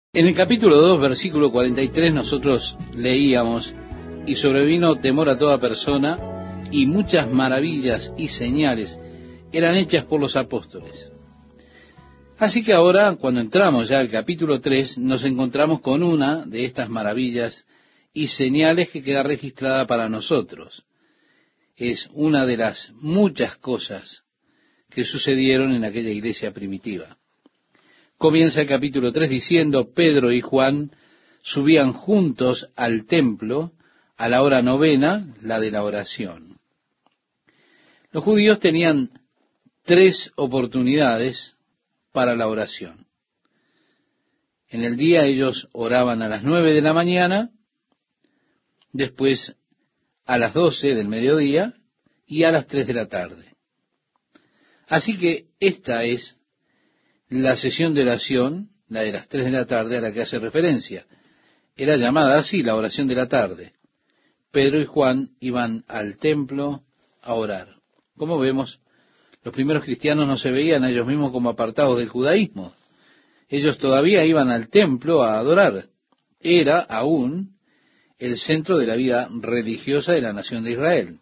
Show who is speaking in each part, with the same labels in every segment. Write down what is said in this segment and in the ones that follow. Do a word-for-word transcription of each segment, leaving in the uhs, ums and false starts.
Speaker 1: En el capítulo dos, versículo cuarenta y tres, nosotros leíamos: y sobrevino temor a toda persona, y muchas maravillas y señales eran hechas por los apóstoles. Así que ahora, cuando entramos ya al capítulo tres, nos encontramos con una de estas maravillas y señales que queda registrada para nosotros. Es una de las muchas cosas que sucedieron en aquella iglesia primitiva. Comienza el capítulo tres diciendo: Pedro y Juan subían juntos al templo a la hora novena, la de la oración. Los judíos tenían tres oportunidades para la oración. En el día ellos oraban a las nueve de la mañana, después a las doce del mediodía y a las tres de la tarde. Así que esta es la sesión de oración, la de las tres de la tarde, a la que hace referencia. Era llamada así, la oración de la tarde. Pedro y Juan iban al templo a orar. Como vemos, los primeros cristianos no se veían a ellos mismos como apartados del judaísmo. Ellos todavía iban al templo a adorar. Era aún el centro de la vida religiosa de la nación de Israel.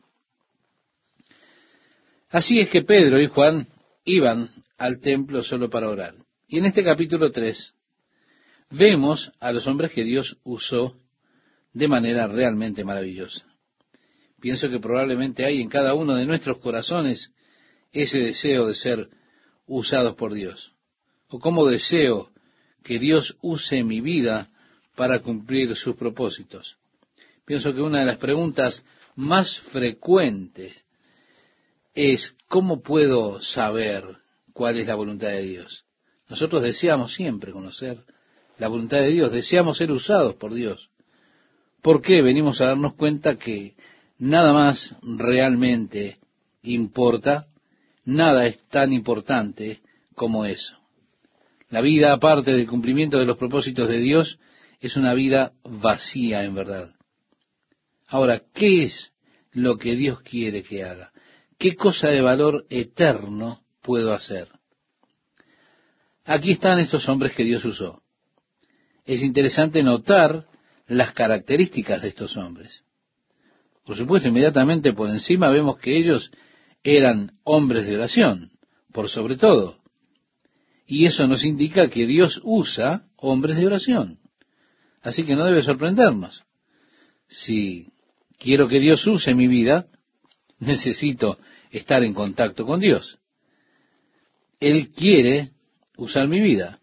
Speaker 1: Así es que Pedro y Juan iban al templo solo para orar. Y en este capítulo tres vemos a los hombres que Dios usó de manera realmente maravillosa. Pienso que probablemente hay en cada uno de nuestros corazones ese deseo de ser usados por Dios. O cómo deseo que Dios use mi vida para cumplir sus propósitos. Pienso que una de las preguntas más frecuentes es: ¿cómo puedo saber cuál es la voluntad de Dios? Nosotros deseamos siempre conocer la voluntad de Dios, deseamos ser usados por Dios. ¿Por qué? Venimos a darnos cuenta que nada más realmente importa, nada es tan importante como eso. La vida, aparte del cumplimiento de los propósitos de Dios, es una vida vacía en verdad. Ahora, ¿qué es lo que Dios quiere que haga? ¿Qué cosa de valor eterno puedo hacer? Aquí están estos hombres que Dios usó. Es interesante notar las características de estos hombres. Por supuesto, inmediatamente por encima vemos que ellos eran hombres de oración, por sobre todo. Y eso nos indica que Dios usa hombres de oración. Así que no debe sorprendernos. Si quiero que Dios use mi vida, necesito estar en contacto con Dios. Él quiere usar mi vida.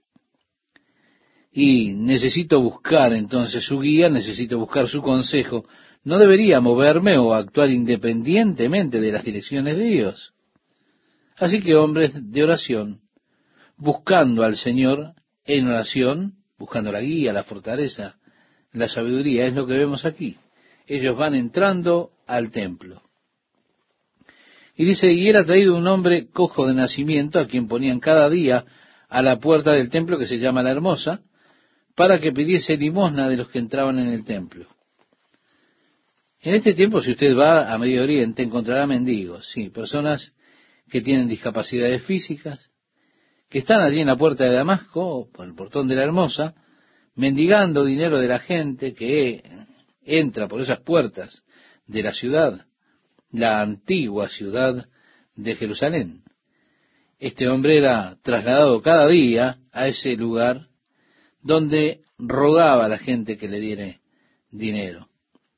Speaker 1: Y necesito buscar entonces su guía, necesito buscar su consejo. No debería moverme o actuar independientemente de las direcciones de Dios. Así que hombres de oración, buscando al Señor en oración, buscando la guía, la fortaleza, la sabiduría, es lo que vemos aquí. Ellos van entrando al templo. Y dice: y era traído un hombre cojo de nacimiento, a quien ponían cada día a la puerta del templo, que se llama La Hermosa, para que pidiese limosna de los que entraban en el templo. En este tiempo, si usted va a Medio Oriente, encontrará mendigos, sí, personas que tienen discapacidades físicas, que están allí en la puerta de Damasco, o por el portón de La Hermosa, mendigando dinero de la gente que entra por esas puertas de la ciudad, la antigua ciudad de Jerusalén. Este hombre era trasladado cada día a ese lugar donde rogaba a la gente que le diere dinero.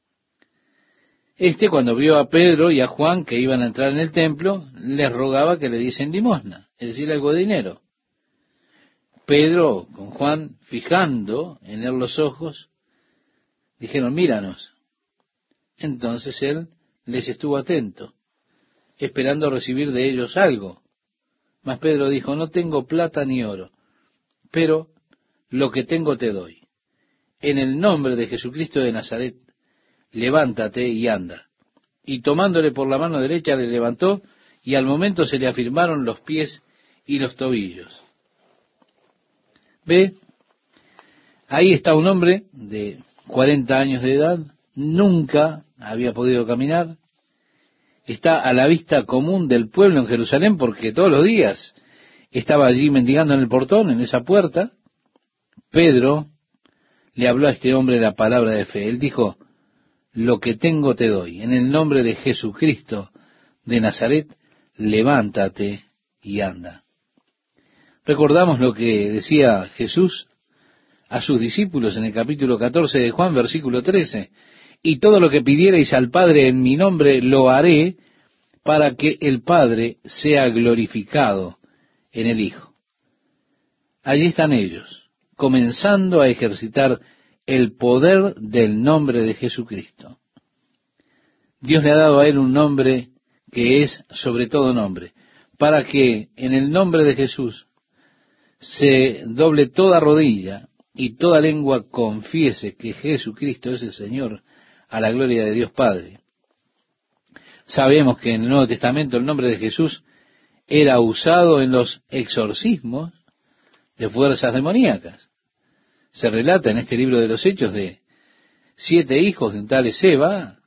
Speaker 1: Este, cuando vio a Pedro y a Juan que iban a entrar en el templo, les rogaba que le diesen limosna, es decir, algo de dinero. Pedro con Juan, fijando en él los ojos, dijeron: míranos. Entonces él les estuvo atento, esperando recibir de ellos algo. Mas Pedro dijo: no tengo plata ni oro, pero lo que tengo te doy. En el nombre de Jesucristo de Nazaret, levántate y anda. Y tomándole por la mano derecha le levantó, y al momento se le afirmaron los pies y los tobillos. ¿Ve? Ahí está un hombre de cuarenta años de edad, nunca había podido caminar, está a la vista común del pueblo en Jerusalén, porque todos los días estaba allí mendigando en el portón, en esa puerta. Pedro le habló a este hombre la palabra de fe. Él dijo, lo que tengo te doy. En el nombre de Jesucristo de Nazaret, levántate y anda. Recordamos lo que decía Jesús a sus discípulos en el capítulo catorce de Juan, versículo trece. Y todo lo que pidierais al Padre en mi nombre lo haré para que el Padre sea glorificado en el Hijo. Allí están ellos, comenzando a ejercitar el poder del nombre de Jesucristo. Dios le ha dado a él un nombre que es sobre todo nombre, para que en el nombre de Jesús se doble toda rodilla y toda lengua confiese que Jesucristo es el Señor, a la gloria de Dios Padre. Sabemos que en el Nuevo Testamento el nombre de Jesús era usado en los exorcismos de fuerzas demoníacas. Se relata en este libro de los Hechos de siete hijos de un tal Esceva,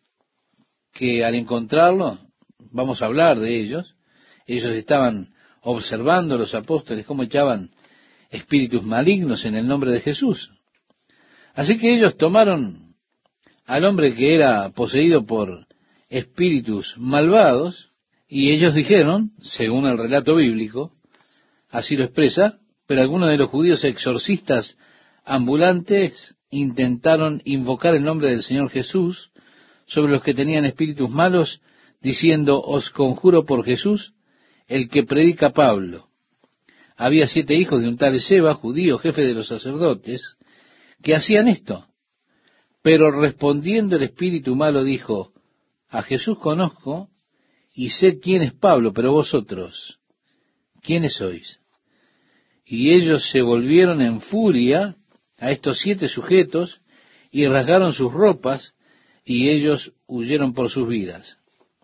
Speaker 1: que al encontrarlo, vamos a hablar de ellos, ellos estaban observando a los apóstoles cómo echaban espíritus malignos en el nombre de Jesús. Así que ellos tomaron al hombre que era poseído por espíritus malvados, y ellos dijeron, según el relato bíblico, así lo expresa, pero algunos de los judíos exorcistas ambulantes intentaron invocar el nombre del Señor Jesús sobre los que tenían espíritus malos, diciendo, os conjuro por Jesús, el que predica Pablo. Había siete hijos de un tal Esceva, judío, jefe de los sacerdotes, que hacían esto. Pero respondiendo el espíritu malo dijo, a Jesús conozco y sé quién es Pablo, pero vosotros, ¿quiénes sois? Y ellos se volvieron en furia a estos siete sujetos y rasgaron sus ropas y ellos huyeron por sus vidas.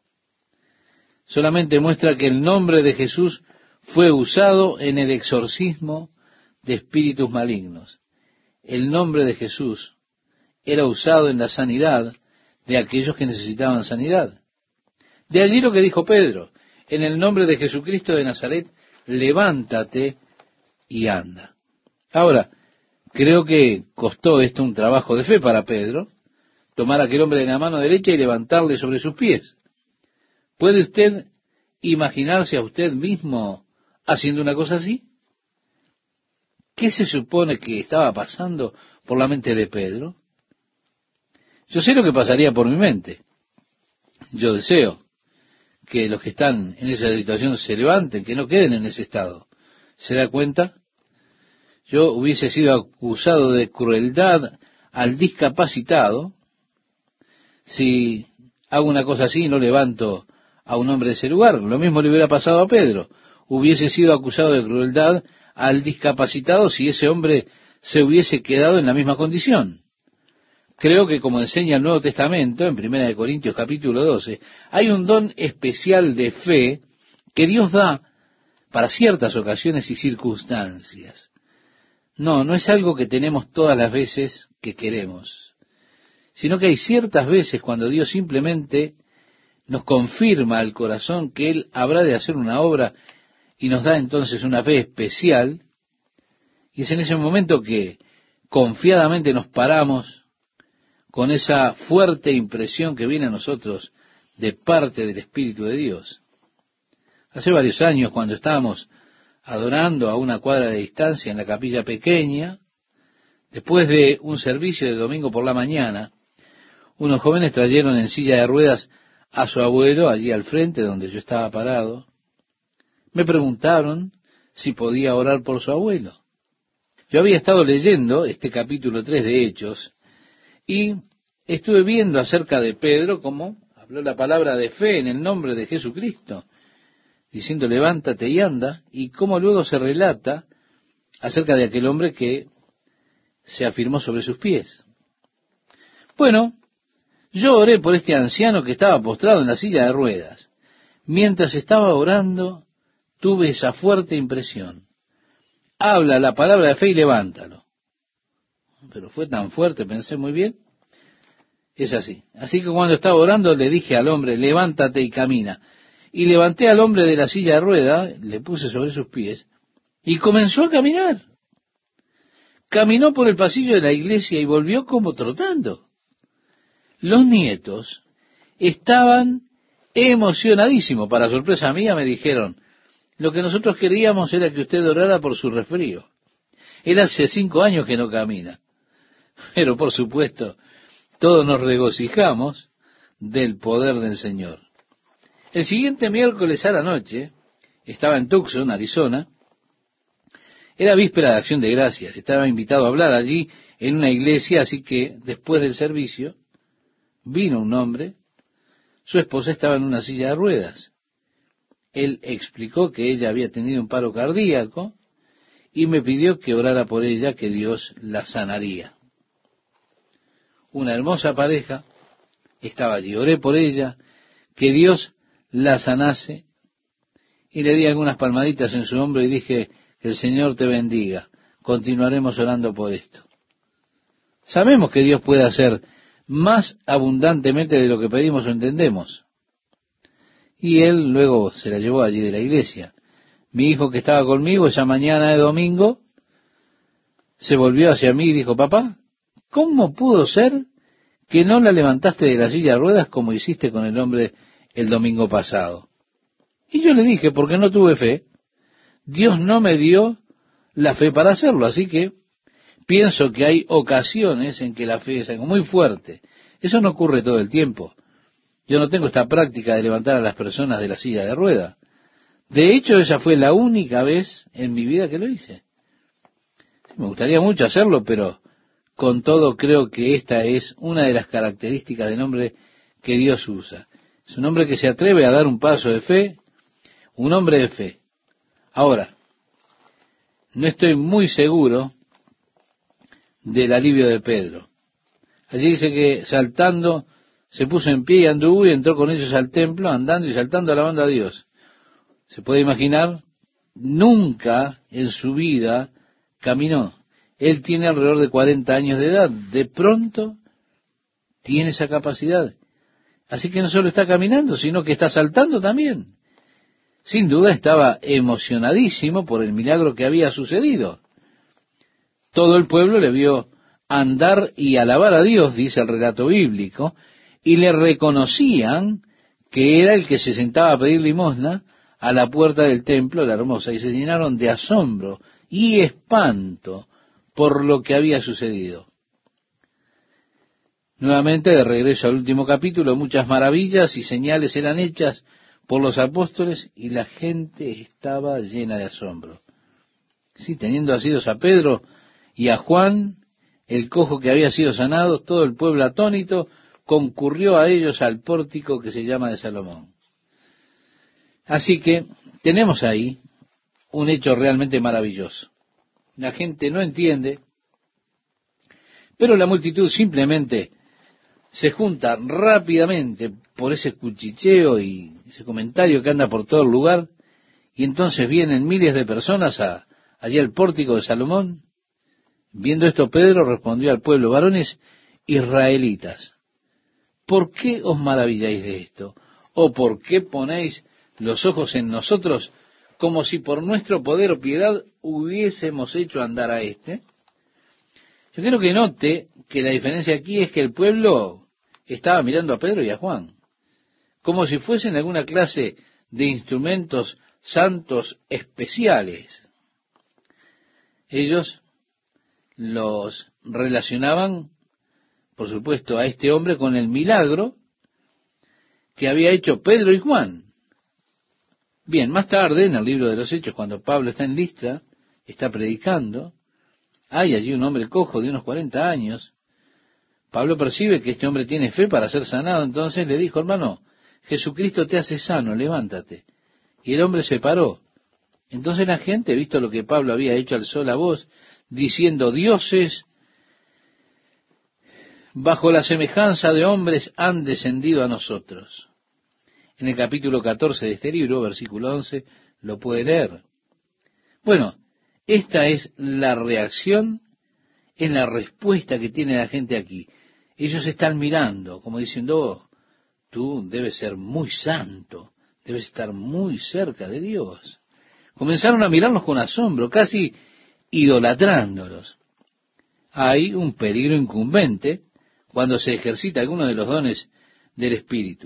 Speaker 1: Solamente muestra que el nombre de Jesús fue usado en el exorcismo de espíritus malignos. El nombre de Jesús era usado en la sanidad de aquellos que necesitaban sanidad. De allí lo que dijo Pedro, en el nombre de Jesucristo de Nazaret, levántate y anda. Ahora, creo que costó esto un trabajo de fe para Pedro, tomar a aquel hombre de la mano derecha y levantarle sobre sus pies. ¿Puede usted imaginarse a usted mismo haciendo una cosa así? ¿Qué se supone que estaba pasando por la mente de Pedro? Yo sé lo que pasaría por mi mente. Yo deseo que los que están en esa situación se levanten, que no queden en ese estado. ¿Se da cuenta? Yo hubiese sido acusado de crueldad al discapacitado si hago una cosa así y no levanto a un hombre de ese lugar. Lo mismo le hubiera pasado a Pedro. Hubiese sido acusado de crueldad al discapacitado si ese hombre se hubiese quedado en la misma condición. Creo que, como enseña el Nuevo Testamento, en Primera de Corintios capítulo doce, hay un don especial de fe que Dios da para ciertas ocasiones y circunstancias. No, no es algo que tenemos todas las veces que queremos, sino que hay ciertas veces cuando Dios simplemente nos confirma al corazón que Él habrá de hacer una obra y nos da entonces una fe especial, y es en ese momento que confiadamente nos paramos con esa fuerte impresión que viene a nosotros de parte del Espíritu de Dios. Hace varios años, cuando estábamos adorando a una cuadra de distancia en la capilla pequeña, después de un servicio de domingo por la mañana, unos jóvenes trajeron en silla de ruedas a su abuelo allí al frente donde yo estaba parado. Me preguntaron si podía orar por su abuelo. Yo había estado leyendo este capítulo tres de Hechos y estuve viendo acerca de Pedro cómo habló la palabra de fe en el nombre de Jesucristo, diciendo levántate y anda, y cómo luego se relata acerca de aquel hombre que se afirmó sobre sus pies. Bueno, yo oré por este anciano que estaba postrado en la silla de ruedas. Mientras estaba orando, tuve esa fuerte impresión. Habla la palabra de fe y levántalo. Pero fue tan fuerte, pensé muy bien. Es así. Así que cuando estaba orando le dije al hombre, levántate y camina. Y levanté al hombre de la silla de ruedas, le puse sobre sus pies, y comenzó a caminar. caminó por el pasillo de la iglesia y volvió como trotando. Los nietos estaban emocionadísimos. Para sorpresa mía me dijeron, lo que nosotros queríamos era que usted orara por su resfrío. Él hace cinco años que no camina. Pero por supuesto, todos nos regocijamos del poder del Señor. El siguiente miércoles a la noche, estaba en Tucson, Arizona. Era víspera de Acción de Gracias. Estaba invitado a hablar allí en una iglesia, así que después del servicio vino un hombre. Su esposa estaba en una silla de ruedas. Él explicó que ella había tenido un paro cardíaco y me pidió que orara por ella, que Dios la sanaría. Una hermosa pareja estaba allí. Oré por ella, que Dios la sanase, y le di algunas palmaditas en su hombro y dije, que el Señor te bendiga. Continuaremos orando por esto. Sabemos que Dios puede hacer más abundantemente de lo que pedimos o entendemos. Y él luego se la llevó allí de la iglesia. Mi hijo, que estaba conmigo esa mañana de domingo, se volvió hacia mí y dijo, papá, ¿cómo pudo ser que no la levantaste de la silla de ruedas como hiciste con el hombre el domingo pasado? Y yo le dije, porque no tuve fe. Dios no me dio la fe para hacerlo, así que pienso que hay ocasiones en que la fe es algo muy fuerte. Eso no ocurre todo el tiempo. Yo no tengo esta práctica de levantar a las personas de la silla de rueda. De hecho, esa fue la única vez en mi vida que lo hice. Me gustaría mucho hacerlo, pero con todo creo que esta es una de las características del hombre que Dios usa. Es un hombre que se atreve a dar un paso de fe, un hombre de fe. Ahora, no estoy muy seguro del alivio de Pedro. Allí dice que saltando se puso en pie y anduvo y entró con ellos al templo, andando y saltando, alabando a Dios. Se puede imaginar, nunca en su vida caminó. Él tiene alrededor de cuarenta años de edad. De pronto tiene esa capacidad. Así que no solo está caminando, sino que está saltando también. Sin duda estaba emocionadísimo por el milagro que había sucedido. Todo el pueblo le vio andar y alabar a Dios, dice el relato bíblico, y le reconocían que era el que se sentaba a pedir limosna a la puerta del templo, la hermosa, y se llenaron de asombro y espanto por lo que había sucedido. Nuevamente, de regreso al último capítulo, muchas maravillas y señales eran hechas por los apóstoles y la gente estaba llena de asombro. Sí, teniendo asidos a Pedro y a Juan, el cojo que había sido sanado, todo el pueblo atónito concurrió a ellos al pórtico que se llama de Salomón. Así que tenemos ahí un hecho realmente maravilloso. La gente no entiende, pero la multitud simplemente se junta rápidamente por ese cuchicheo y ese comentario que anda por todo el lugar, y entonces vienen miles de personas a, allí al pórtico de Salomón. Viendo esto, Pedro respondió al pueblo, varones israelitas, ¿por qué os maravilláis de esto? ¿O por qué ponéis los ojos en nosotros como si por nuestro poder o piedad hubiésemos hecho andar a éste? Yo quiero que note que la diferencia aquí es que el pueblo estaba mirando a Pedro y a Juan, como si fuesen alguna clase de instrumentos santos especiales. Ellos los relacionaban, por supuesto, a este hombre con el milagro que había hecho Pedro y Juan. Bien, más tarde, en el libro de los Hechos, cuando Pablo está en Listra, está predicando, hay allí un hombre cojo de unos cuarenta años. Pablo percibe que este hombre tiene fe para ser sanado, entonces le dijo, hermano, Jesucristo te hace sano, levántate. Y el hombre se paró. Entonces la gente, visto lo que Pablo había hecho, alzó la voz, diciendo, dioses bajo la semejanza de hombres han descendido a nosotros. En el capítulo catorce de este libro, versículo once, lo puede leer. Bueno, esta es la reacción, es la respuesta que tiene la gente aquí. Ellos están mirando, como diciendo, oh, tú debes ser muy santo, debes estar muy cerca de Dios. Comenzaron a mirarlos con asombro, casi idolatrándolos. hay un peligro incumbente cuando se ejercita alguno de los dones del Espíritu.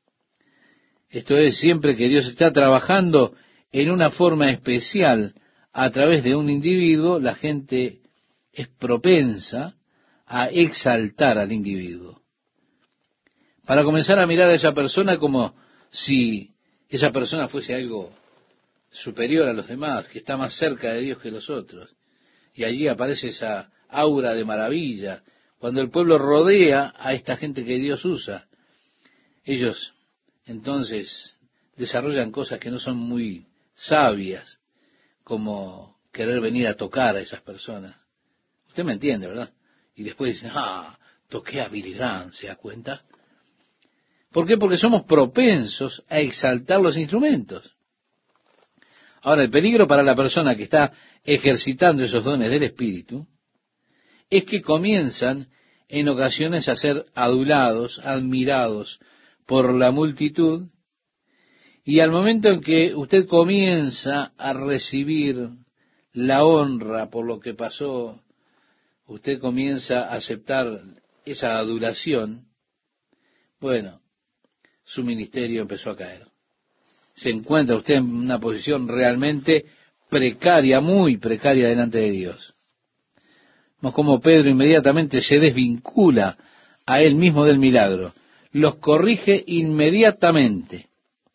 Speaker 1: Esto es, siempre que Dios está trabajando en una forma especial a través de un individuo, la gente es propensa a exaltar al individuo, para comenzar a mirar a esa persona como si esa persona fuese algo superior a los demás, que está más cerca de Dios que los otros. Y allí aparece esa aura de maravilla, cuando el pueblo rodea a esta gente que Dios usa. Ellos entonces desarrollan cosas que no son muy sabias, como querer venir a tocar a esas personas. Usted me entiende, ¿verdad? Y después dicen, ah, toqué a Billy Graham, ¿se da cuenta? ¿Por qué? Porque somos propensos a exaltar los instrumentos. Ahora, el peligro para la persona que está ejercitando esos dones del Espíritu es que comienzan en ocasiones a ser adulados, admirados por la multitud, y al momento en que usted comienza a recibir la honra por lo que pasó, usted comienza a aceptar esa adulación, bueno, su ministerio empezó a caer. Se encuentra usted en una posición realmente precaria, muy precaria delante de Dios. Vemos como Pedro inmediatamente se desvincula a él mismo del milagro. Los corrige inmediatamente.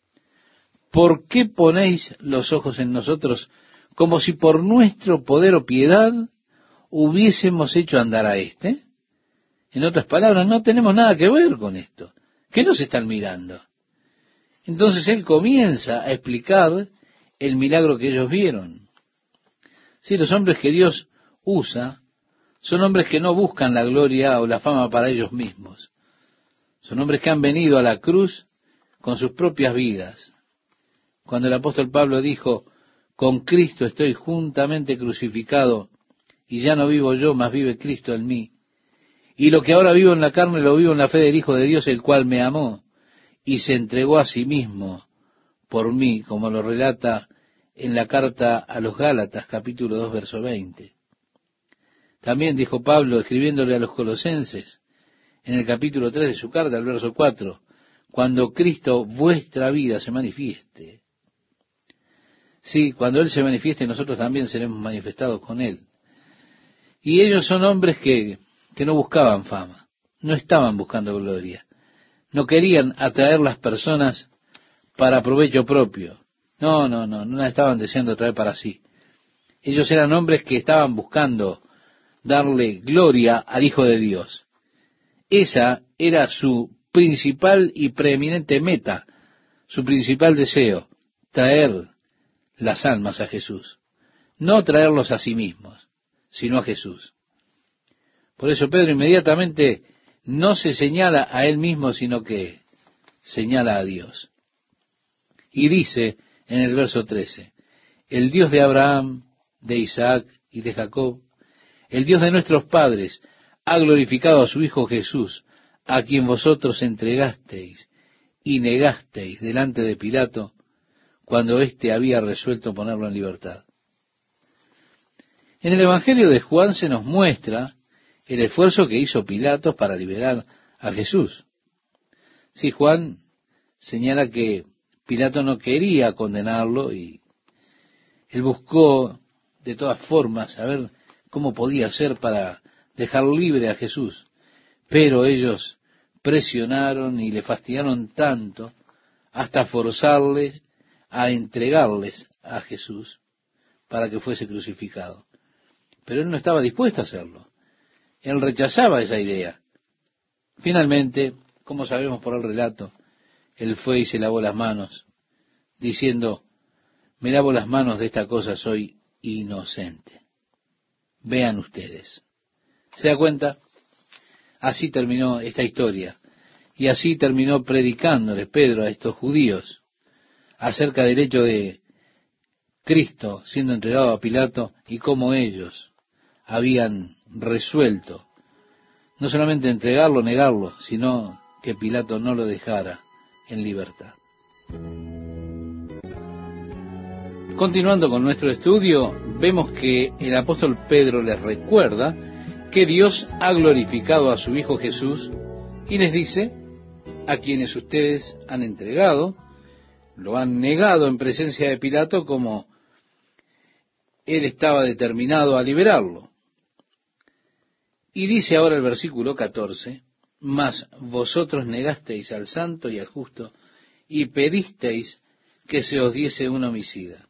Speaker 1: ¿Por qué ponéis los ojos en nosotros como si por nuestro poder o piedad hubiésemos hecho andar a éste? En otras palabras, no tenemos nada que ver con esto. ¿Qué nos están mirando? Entonces él comienza a explicar el milagro que ellos vieron. Sí, los hombres que Dios usa son hombres que no buscan la gloria o la fama para ellos mismos. Son hombres que han venido a la cruz con sus propias vidas. Cuando el apóstol Pablo dijo, con Cristo estoy juntamente crucificado, y ya no vivo yo, mas vive Cristo en mí. Y lo que ahora vivo en la carne, lo vivo en la fe del Hijo de Dios, el cual me amó, y se entregó a sí mismo por mí, como lo relata en la carta a los Gálatas, capítulo dos, verso veinte. También dijo Pablo, escribiéndole a los colosenses, en el capítulo tres de su carta, el verso cuatro, cuando Cristo vuestra vida se manifieste. Sí, cuando Él se manifieste, nosotros también seremos manifestados con Él. Y ellos son hombres que, que no buscaban fama, no estaban buscando gloria, no querían atraer las personas para provecho propio. No, no, no, no las estaban deseando traer para sí. Ellos eran hombres que estaban buscando darle gloria al Hijo de Dios. Esa era su principal y preeminente meta, su principal deseo, traer las almas a Jesús. No traerlos a sí mismos, sino a Jesús. Por eso Pedro inmediatamente no se señala a él mismo, sino que señala a Dios. Y dice en el verso trece, el Dios de Abraham, de Isaac y de Jacob, el Dios de nuestros padres, ha glorificado a su Hijo Jesús, a quien vosotros entregasteis y negasteis delante de Pilato, cuando éste había resuelto ponerlo en libertad. En el Evangelio de Juan se nos muestra el esfuerzo que hizo Pilato para liberar a Jesús. Sí, Juan señala que Pilato no quería condenarlo y él buscó de todas formas saber cómo podía hacer para dejar libre a Jesús. Pero ellos presionaron y le fastidiaron tanto hasta forzarle a entregarles a Jesús para que fuese crucificado. Pero él no estaba dispuesto a hacerlo. Él rechazaba esa idea. Finalmente, como sabemos por el relato, él fue y se lavó las manos, diciendo, me lavo las manos de esta cosa, soy inocente. Vean ustedes. ¿Se da cuenta? Así terminó esta historia. Y así terminó predicándole Pedro a estos judíos acerca del hecho de Cristo siendo entregado a Pilato y cómo ellos habían resuelto no solamente entregarlo, negarlo, sino que Pilato no lo dejara en libertad. Continuando con nuestro estudio, vemos que el apóstol Pedro les recuerda que Dios ha glorificado a su Hijo Jesús y les dice, a quienes ustedes han entregado, lo han negado en presencia de Pilato como él estaba determinado a liberarlo. Y dice ahora el versículo catorce, mas vosotros negasteis al santo y al justo y pedisteis que se os diese un homicida.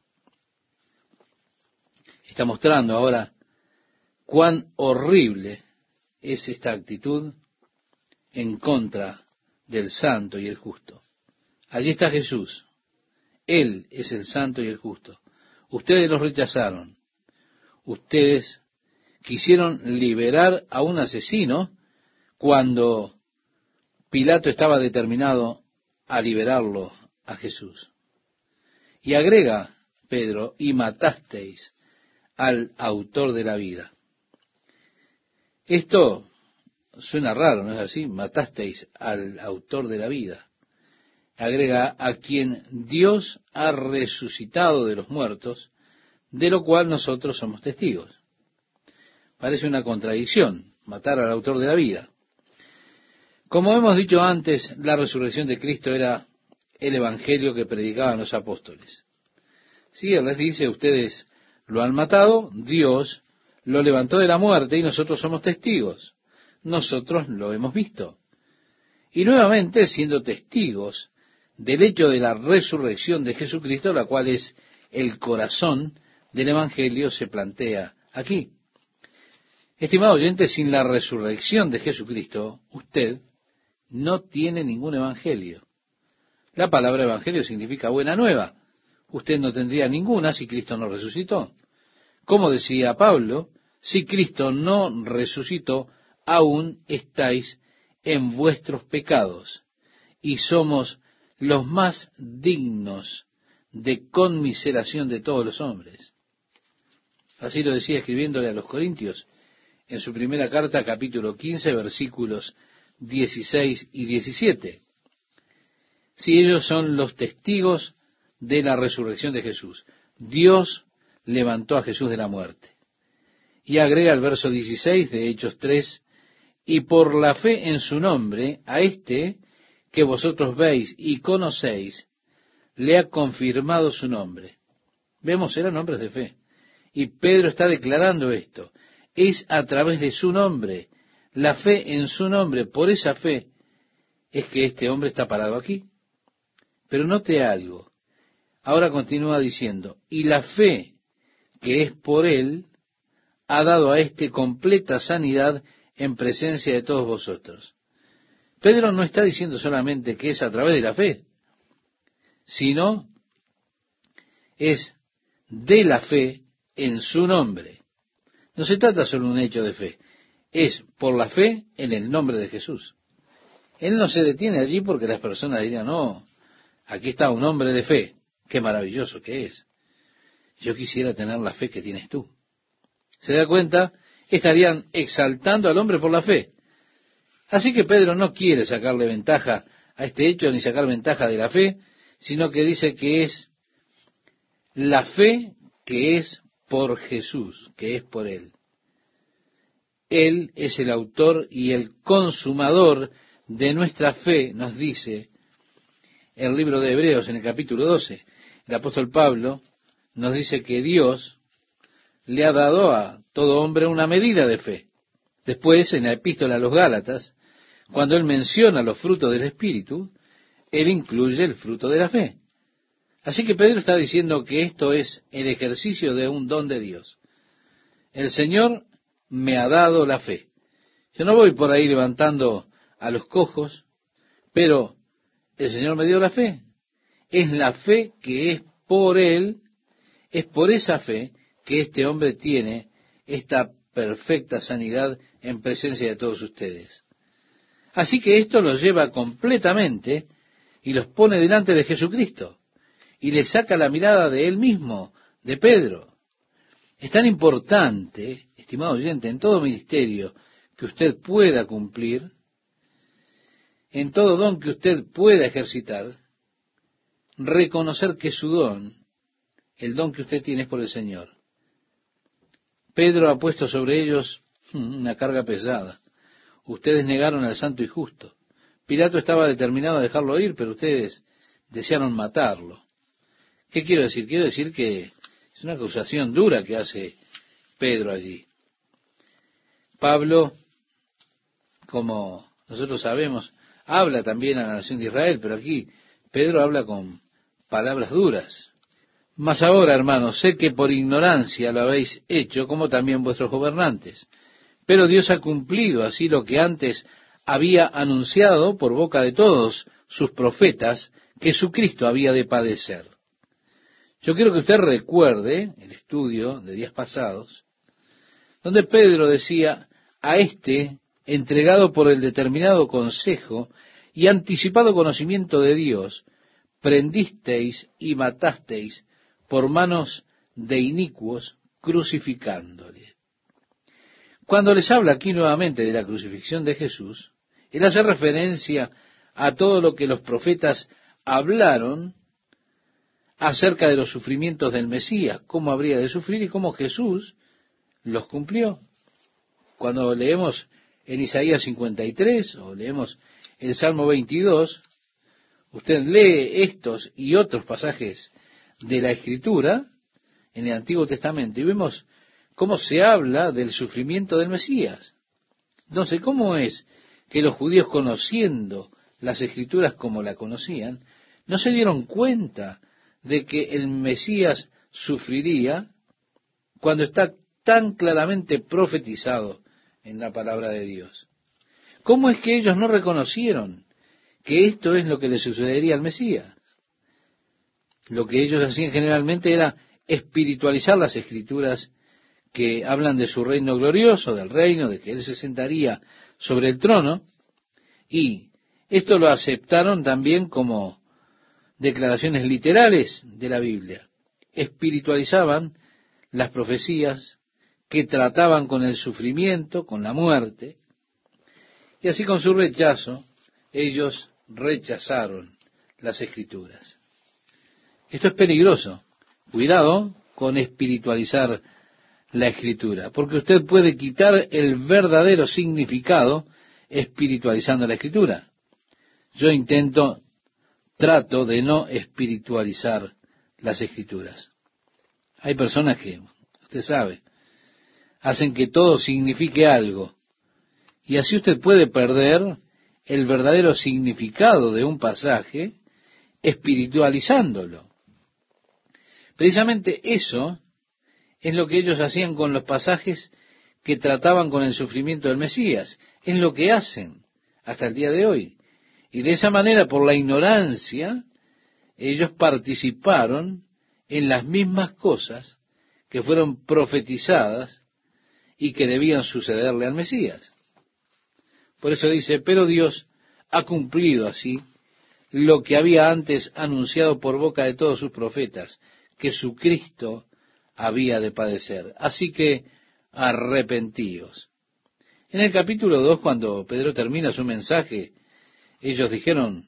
Speaker 1: Está mostrando ahora cuán horrible es esta actitud en contra del santo y el justo. Allí está Jesús. Él es el santo y el justo. Ustedes los rechazaron. Ustedes quisieron liberar a un asesino cuando Pilato estaba determinado a liberarlo a Jesús. Y agrega Pedro, y matasteis al autor de la vida. Esto suena raro, ¿no es así? Matasteis al autor de la vida. Agrega, a quien Dios ha resucitado de los muertos, de lo cual nosotros somos testigos. Parece una contradicción, matar al autor de la vida. Como hemos dicho antes, la resurrección de Cristo era el evangelio que predicaban los apóstoles. Si Él les dice, ustedes lo han matado, Dios lo levantó de la muerte y nosotros somos testigos. Nosotros lo hemos visto. Y nuevamente, siendo testigos del hecho de la resurrección de Jesucristo, la cual es el corazón del evangelio, se plantea aquí. Estimado oyente, sin la resurrección de Jesucristo, usted no tiene ningún evangelio. La palabra evangelio significa buena nueva. Usted no tendría ninguna si Cristo no resucitó. Como decía Pablo, si Cristo no resucitó, aún estáis en vuestros pecados, y somos los más dignos de conmiseración de todos los hombres. Así lo decía escribiéndole a los Corintios, en su primera carta, capítulo quince, versículos dieciséis y diecisiete. Si ellos son los testigos de la resurrección de Jesús, Dios levantó a Jesús de la muerte. Y agrega el verso dieciséis de Hechos tres, y por la fe en su nombre, a este que vosotros veis y conocéis, le ha confirmado su nombre. Vemos, eran hombres de fe. Y Pedro está declarando esto. Es a través de su nombre, la fe en su nombre, por esa fe, es que este hombre está parado aquí. Pero note algo. Ahora continúa diciendo, y la fe que es por él, ha dado a éste completa sanidad en presencia de todos vosotros. Pedro no está diciendo solamente que es a través de la fe, sino es de la fe en su nombre. No se trata solo de un hecho de fe, es por la fe en el nombre de Jesús. Él no se detiene allí porque las personas dirían, no, aquí está un hombre de fe, qué maravilloso que es. Yo quisiera tener la fe que tienes tú. ¿Se da cuenta? Estarían exaltando al hombre por la fe. Así que Pedro no quiere sacarle ventaja a este hecho, ni sacar ventaja de la fe, sino que dice que es la fe que es por Jesús, que es por Él. Él es el autor y el consumador de nuestra fe, nos dice el libro de Hebreos en el capítulo doce. El apóstol Pablo nos dice que Dios le ha dado a todo hombre una medida de fe. Después, en la epístola a los Gálatas, cuando él menciona los frutos del Espíritu, él incluye el fruto de la fe. Así que Pedro está diciendo que esto es el ejercicio de un don de Dios. El Señor me ha dado la fe. Yo no voy por ahí levantando a los cojos, pero el Señor me dio la fe. Es la fe que es por Él, es por esa fe que este hombre tiene esta perfecta sanidad en presencia de todos ustedes. Así que esto los lleva completamente y los pone delante de Jesucristo y le saca la mirada de él mismo, de Pedro. Es tan importante, estimado oyente, en todo ministerio que usted pueda cumplir, en todo don que usted pueda ejercitar, reconocer que su don, el don que usted tiene es por el Señor. Pedro ha puesto sobre ellos Una carga pesada. Ustedes negaron al santo y justo. Pilato estaba determinado a dejarlo ir, pero ustedes desearon matarlo. ¿Qué quiero decir? Quiero decir que es una acusación dura que hace Pedro allí. Pablo, como nosotros sabemos, habla también a la nación de Israel, pero aquí Pedro habla con palabras duras. Mas ahora, hermanos, sé que por ignorancia lo habéis hecho, como también vuestros gobernantes. Pero Dios ha cumplido así lo que antes había anunciado por boca de todos sus profetas, que su Cristo había de padecer. Yo quiero que usted recuerde el estudio de días pasados, donde Pedro decía, a este, entregado por el determinado consejo y anticipado conocimiento de Dios, prendisteis y matasteis por manos de inicuos, crucificándole. Cuando les habla aquí nuevamente de la crucifixión de Jesús, él hace referencia a todo lo que los profetas hablaron acerca de los sufrimientos del Mesías, cómo habría de sufrir y cómo Jesús los cumplió. Cuando leemos en Isaías cincuenta y tres o leemos el Salmo veintidós, usted lee estos y otros pasajes de la Escritura en el Antiguo Testamento y vemos cómo se habla del sufrimiento del Mesías. Entonces, ¿cómo es que los judíos, conociendo las Escrituras como la conocían, no se dieron cuenta de que el Mesías sufriría cuando está tan claramente profetizado en la palabra de Dios? ¿Cómo es que ellos no reconocieron que esto es lo que le sucedería al Mesías? Lo que ellos hacían generalmente era espiritualizar las Escrituras que hablan de su reino glorioso, del reino, de que Él se sentaría sobre el trono, y esto lo aceptaron también como declaraciones literales de la Biblia. Espiritualizaban las profecías que trataban con el sufrimiento, con la muerte, y así con su rechazo, ellos rechazaron las Escrituras. Esto es peligroso. Cuidado con espiritualizar la Escritura, porque usted puede quitar el verdadero significado espiritualizando la Escritura. Yo intento, trato de no espiritualizar las Escrituras. Hay personas que, usted sabe, hacen que todo signifique algo, y así usted puede perder el verdadero significado de un pasaje espiritualizándolo. Precisamente eso es lo que ellos hacían con los pasajes que trataban con el sufrimiento del Mesías. Es lo que hacen hasta el día de hoy. Y de esa manera, por la ignorancia, ellos participaron en las mismas cosas que fueron profetizadas y que debían sucederle al Mesías. Por eso dice, pero Dios ha cumplido así lo que había antes anunciado por boca de todos sus profetas, que su Cristo había de padecer. Así que arrepentíos. En el capítulo dos, cuando Pedro termina su mensaje, ellos dijeron,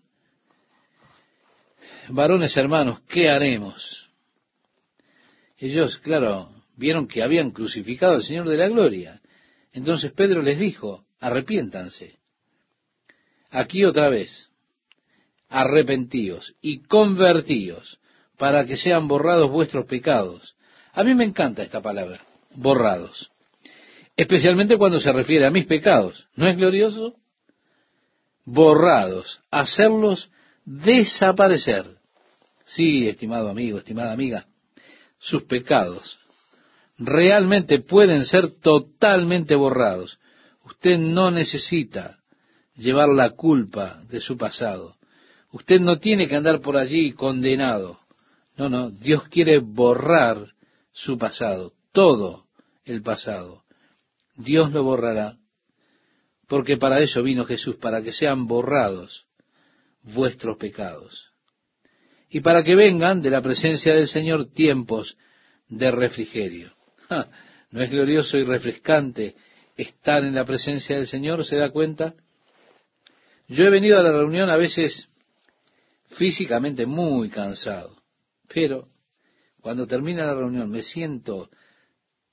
Speaker 1: varones hermanos, ¿qué haremos? Ellos, claro, vieron que habían crucificado al Señor de la gloria. Entonces Pedro les dijo, arrepiéntanse. Aquí otra vez, arrepentíos y convertíos para que sean borrados vuestros pecados. A mí me encanta esta palabra, borrados. Especialmente cuando se refiere a mis pecados. ¿No es glorioso? Borrados, hacerlos desaparecer. Sí, estimado amigo, estimada amiga, sus pecados realmente pueden ser totalmente borrados. Usted no necesita llevar la culpa de su pasado. Usted no tiene que andar por allí condenado. No, no, Dios quiere borrar su pasado, todo el pasado. Dios lo borrará, porque para eso vino Jesús, para que sean borrados vuestros pecados. Y para que vengan de la presencia del Señor tiempos de refrigerio. ¡Ja! ¿No es glorioso y refrescante estar en la presencia del Señor? ¿Se da cuenta? Yo he venido a la reunión a veces físicamente muy cansado, pero cuando termina la reunión me siento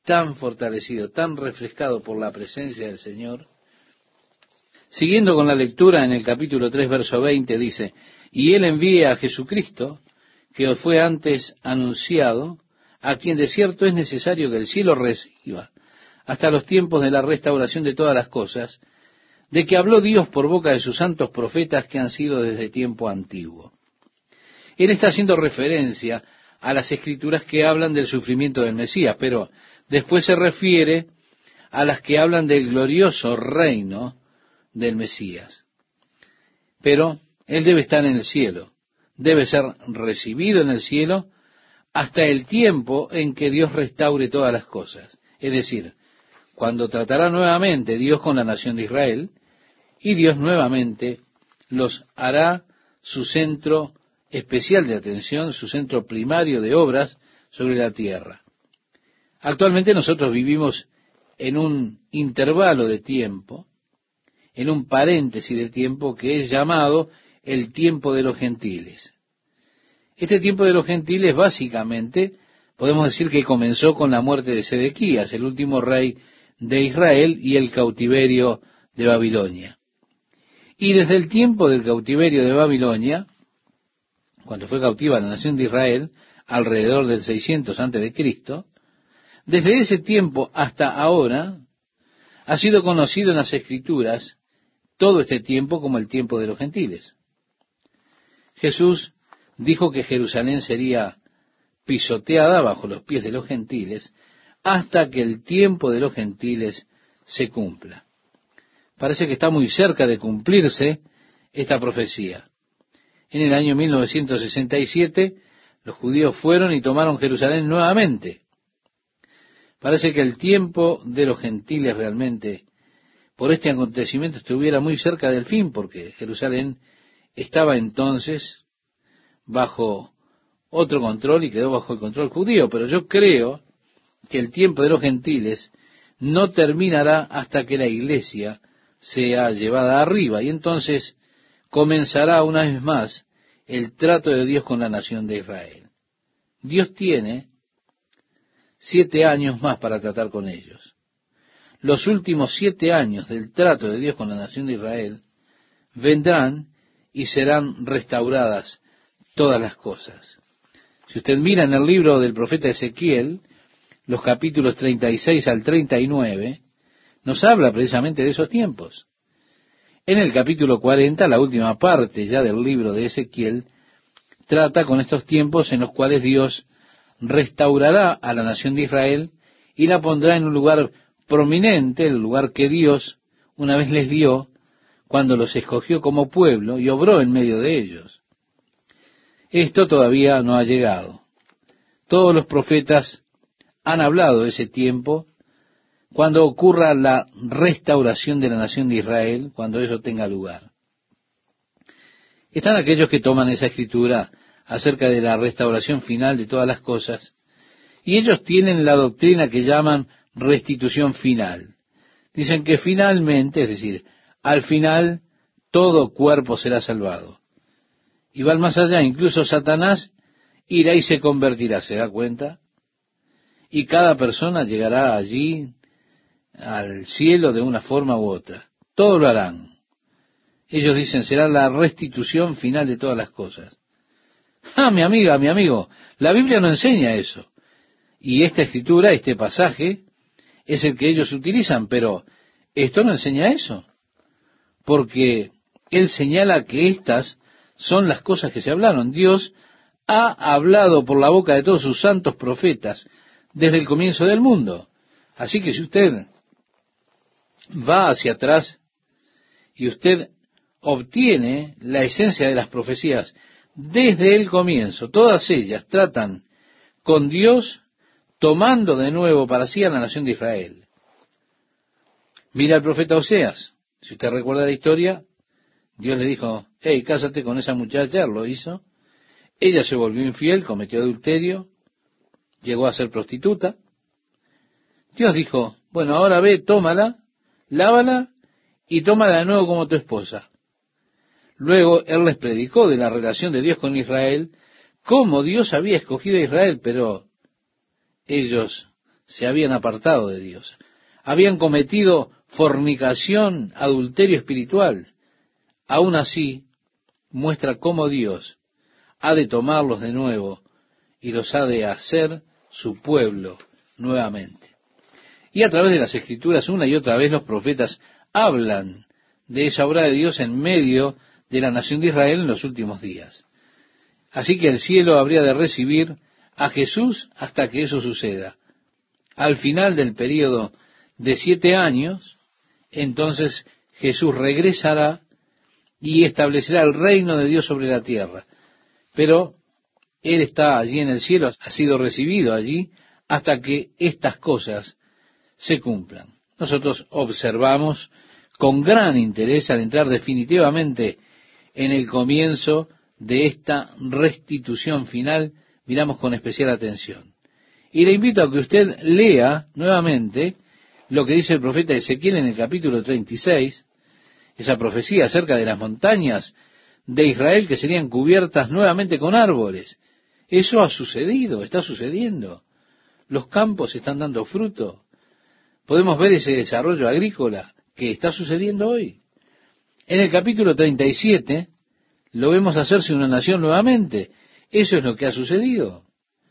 Speaker 1: tan fortalecido, tan refrescado por la presencia del Señor. Siguiendo con la lectura en el capítulo tres, verso veinte, dice, y Él envía a Jesucristo, que os fue antes anunciado, a quien de cierto es necesario que el cielo reciba, hasta los tiempos de la restauración de todas las cosas, de que habló Dios por boca de sus santos profetas que han sido desde tiempo antiguo. Él está haciendo referencia a las escrituras que hablan del sufrimiento del Mesías, pero después se refiere a las que hablan del glorioso reino del Mesías. Pero Él debe estar en el cielo, debe ser recibido en el cielo hasta el tiempo en que Dios restaure todas las cosas. Es decir, cuando tratará nuevamente Dios con la nación de Israel, y Dios nuevamente los hará su centro especial de atención, su centro primario de obras sobre la tierra. Actualmente nosotros vivimos en un intervalo de tiempo, en un paréntesis de tiempo que es llamado el tiempo de los gentiles. Este tiempo de los gentiles básicamente podemos decir que comenzó con la muerte de Sedequías, el último rey de Israel, y el cautiverio de Babilonia. Y desde el tiempo del cautiverio de Babilonia, cuando fue cautiva la nación de Israel, alrededor del seiscientos antes de Cristo, desde ese tiempo hasta ahora, ha sido conocido en las Escrituras todo este tiempo como el tiempo de los gentiles. Jesús dijo que Jerusalén sería pisoteada bajo los pies de los gentiles hasta que el tiempo de los gentiles se cumpla. Parece que está muy cerca de cumplirse esta profecía. En el año mil novecientos sesenta y siete, los judíos fueron y tomaron Jerusalén nuevamente. Parece que el tiempo de los gentiles realmente, por este acontecimiento, estuviera muy cerca del fin, porque Jerusalén estaba entonces bajo otro control y quedó bajo el control judío. Pero yo creo que el tiempo de los gentiles no terminará hasta que la iglesia sea llevada arriba, y entonces comenzará una vez más el trato de Dios con la nación de Israel. Dios tiene siete años más para tratar con ellos. Los últimos siete años del trato de Dios con la nación de Israel vendrán y serán restauradas todas las cosas. Si usted mira en el libro del profeta Ezequiel, los capítulos treinta y seis al treinta y nueve, nos habla precisamente de esos tiempos. En el capítulo cuarenta, la última parte ya del libro de Ezequiel, trata con estos tiempos en los cuales Dios restaurará a la nación de Israel y la pondrá en un lugar prominente, el lugar que Dios una vez les dio cuando los escogió como pueblo y obró en medio de ellos. Esto todavía no ha llegado. Todos los profetas han hablado de ese tiempo, cuando ocurra la restauración de la nación de Israel, cuando eso tenga lugar. Están aquellos que toman esa escritura acerca de la restauración final de todas las cosas, y ellos tienen la doctrina que llaman restitución final. Dicen que finalmente, es decir, al final, todo cuerpo será salvado. Y van más allá, incluso Satanás irá y se convertirá, ¿se da cuenta? Y cada persona llegará allí al cielo de una forma u otra. Todo lo harán. Ellos dicen, será la restitución final de todas las cosas. Ah, mi amiga, mi amigo, la Biblia no enseña eso. Y esta escritura, este pasaje, es el que ellos utilizan, pero esto no enseña eso. Porque él señala que estas son las cosas que se hablaron. Dios ha hablado por la boca de todos sus santos profetas desde el comienzo del mundo. Así que si usted va hacia atrás y usted obtiene la esencia de las profecías desde el comienzo, todas ellas tratan con Dios tomando de nuevo para sí a la nación de Israel. Mira al profeta Oseas. Si usted recuerda la historia, Dios le dijo, hey, cásate con esa muchacha, lo hizo. Ella se volvió infiel, cometió adulterio, llegó a ser prostituta. Dios dijo, bueno, ahora ve, tómala, lávala y tómala de nuevo como tu esposa. Luego Él les predicó de la relación de Dios con Israel, cómo Dios había escogido a Israel, pero ellos se habían apartado de Dios. Habían cometido fornicación, adulterio espiritual. Aún así, muestra cómo Dios ha de tomarlos de nuevo y los ha de hacer su pueblo nuevamente. Y a través de las Escrituras, una y otra vez, los profetas hablan de esa obra de Dios en medio de la nación de Israel en los últimos días. Así que el cielo habría de recibir a Jesús hasta que eso suceda. Al final del período de siete años, entonces Jesús regresará y establecerá el reino de Dios sobre la tierra. Pero Él está allí en el cielo, ha sido recibido allí hasta que estas cosas se cumplan. Nosotros observamos con gran interés al entrar definitivamente en el comienzo de esta restitución final, miramos con especial atención. Y le invito a que usted lea nuevamente lo que dice el profeta Ezequiel en el capítulo treinta y seis, esa profecía acerca de las montañas de Israel que serían cubiertas nuevamente con árboles. Eso ha sucedido, está sucediendo. Los campos están dando fruto. Podemos ver ese desarrollo agrícola que está sucediendo hoy. En el capítulo treinta y siete lo vemos hacerse una nación nuevamente. Eso es lo que ha sucedido.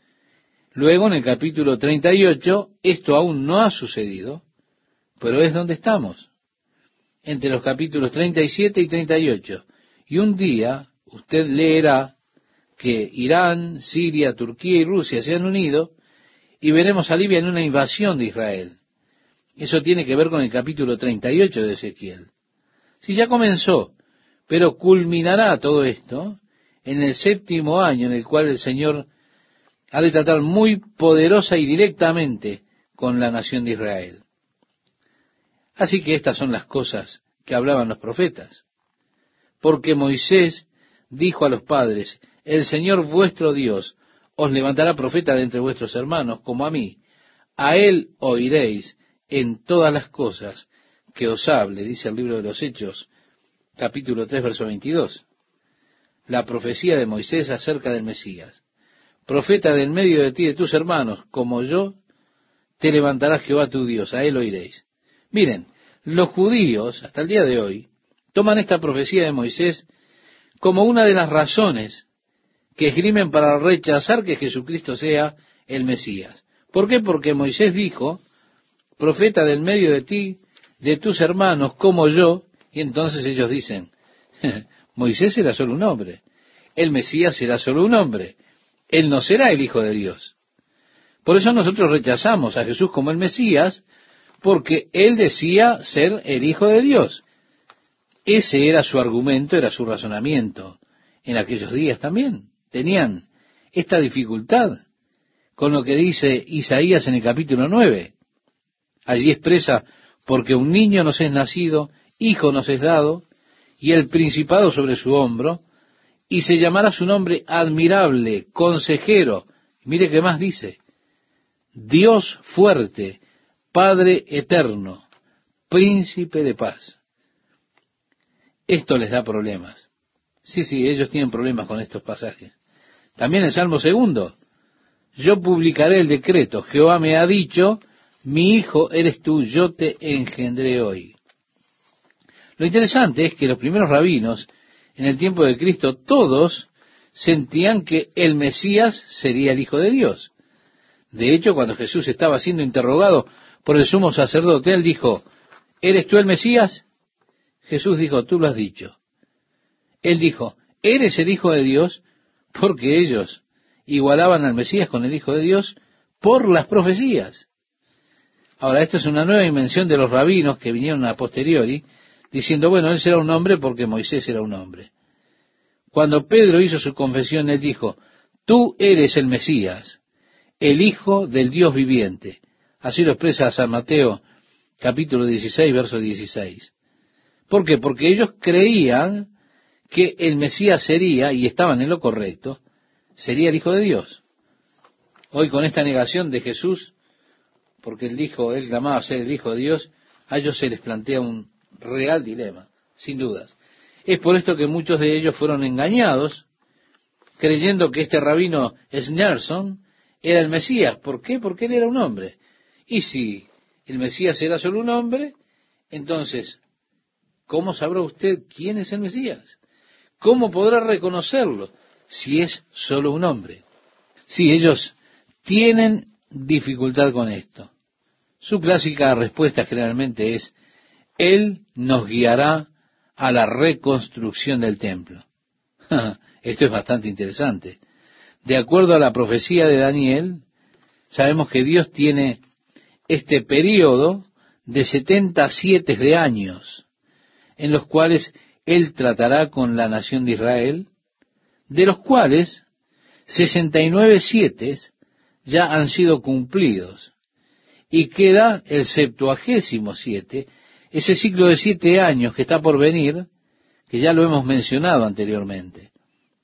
Speaker 1: Luego en el capítulo treinta y ocho esto aún no ha sucedido, pero es donde estamos, entre los capítulos treinta y siete y treinta y ocho. Y un día usted leerá que Irán, Siria, Turquía y Rusia se han unido y veremos a Libia en una invasión de Israel. Eso tiene que ver con el capítulo treinta y ocho de Ezequiel. Si ya comenzó, pero culminará todo esto en el séptimo año en el cual el Señor ha de tratar muy poderosa y directamente con la nación de Israel. Así que estas son las cosas que hablaban los profetas. Porque Moisés dijo a los padres, el Señor vuestro Dios os levantará profeta de entre vuestros hermanos, como a mí. A él oiréis en todas las cosas que os hable, dice el libro de los Hechos, capítulo tres, verso veintidós. La profecía de Moisés acerca del Mesías. Profeta del medio de ti, de tus hermanos, como yo, te levantará Jehová tu Dios, a él oiréis. Miren, los judíos, hasta el día de hoy, toman esta profecía de Moisés como una de las razones que esgrimen para rechazar que Jesucristo sea el Mesías. ¿Por qué? Porque Moisés dijo, profeta del medio de ti, de tus hermanos, como yo, y entonces ellos dicen, Moisés era solo un hombre, el Mesías será solo un hombre, él no será el Hijo de Dios. Por eso nosotros rechazamos a Jesús como el Mesías, porque él decía ser el Hijo de Dios. Ese era su argumento, era su razonamiento. En aquellos días también tenían esta dificultad con lo que dice Isaías en el capítulo nueve. Allí expresa, porque un niño nos es nacido, hijo nos es dado, y el principado sobre su hombro, y se llamará su nombre admirable, consejero. Mire qué más dice, Dios fuerte, Padre eterno, príncipe de paz. Esto les da problemas. Sí, sí, ellos tienen problemas con estos pasajes. También el Salmo segundo. Yo publicaré el decreto. Jehová me ha dicho, mi hijo eres tú, yo te engendré hoy. Lo interesante es que los primeros rabinos, en el tiempo de Cristo, todos sentían que el Mesías sería el Hijo de Dios. De hecho, cuando Jesús estaba siendo interrogado por el sumo sacerdote, él dijo, ¿eres tú el Mesías? Jesús dijo, tú lo has dicho. Él dijo, ¿eres el Hijo de Dios? Porque ellos igualaban al Mesías con el Hijo de Dios por las profecías. Ahora, esto es una nueva invención de los rabinos que vinieron a posteriori, diciendo, bueno, él será un hombre porque Moisés era un hombre. Cuando Pedro hizo su confesión, él dijo, tú eres el Mesías, el Hijo del Dios viviente. Así lo expresa San Mateo, capítulo dieciséis, verso dieciséis. ¿Por qué? Porque ellos creían que el Mesías sería, y estaban en lo correcto, sería el Hijo de Dios. Hoy con esta negación de Jesús, porque él dijo, él clamaba ser el Hijo de Dios, a ellos se les plantea un real dilema, sin dudas. Es por esto que muchos de ellos fueron engañados, creyendo que este rabino Schneerson era el Mesías. ¿Por qué? Porque él era un hombre. Y si el Mesías era solo un hombre, entonces, ¿cómo sabrá usted quién es el Mesías? ¿Cómo podrá reconocerlo si es solo un hombre? Sí, ellos tienen dificultad con esto. Su clásica respuesta generalmente es: Él nos guiará a la reconstrucción del templo. Esto es bastante interesante. De acuerdo a la profecía de Daniel, sabemos que Dios tiene este período de setenta siete de años, en los cuales Él tratará con la nación de Israel, de los cuales sesenta y nueve siete ya han sido cumplidos, y queda el septuagésimo siete, ese ciclo de siete años que está por venir, que ya lo hemos mencionado anteriormente.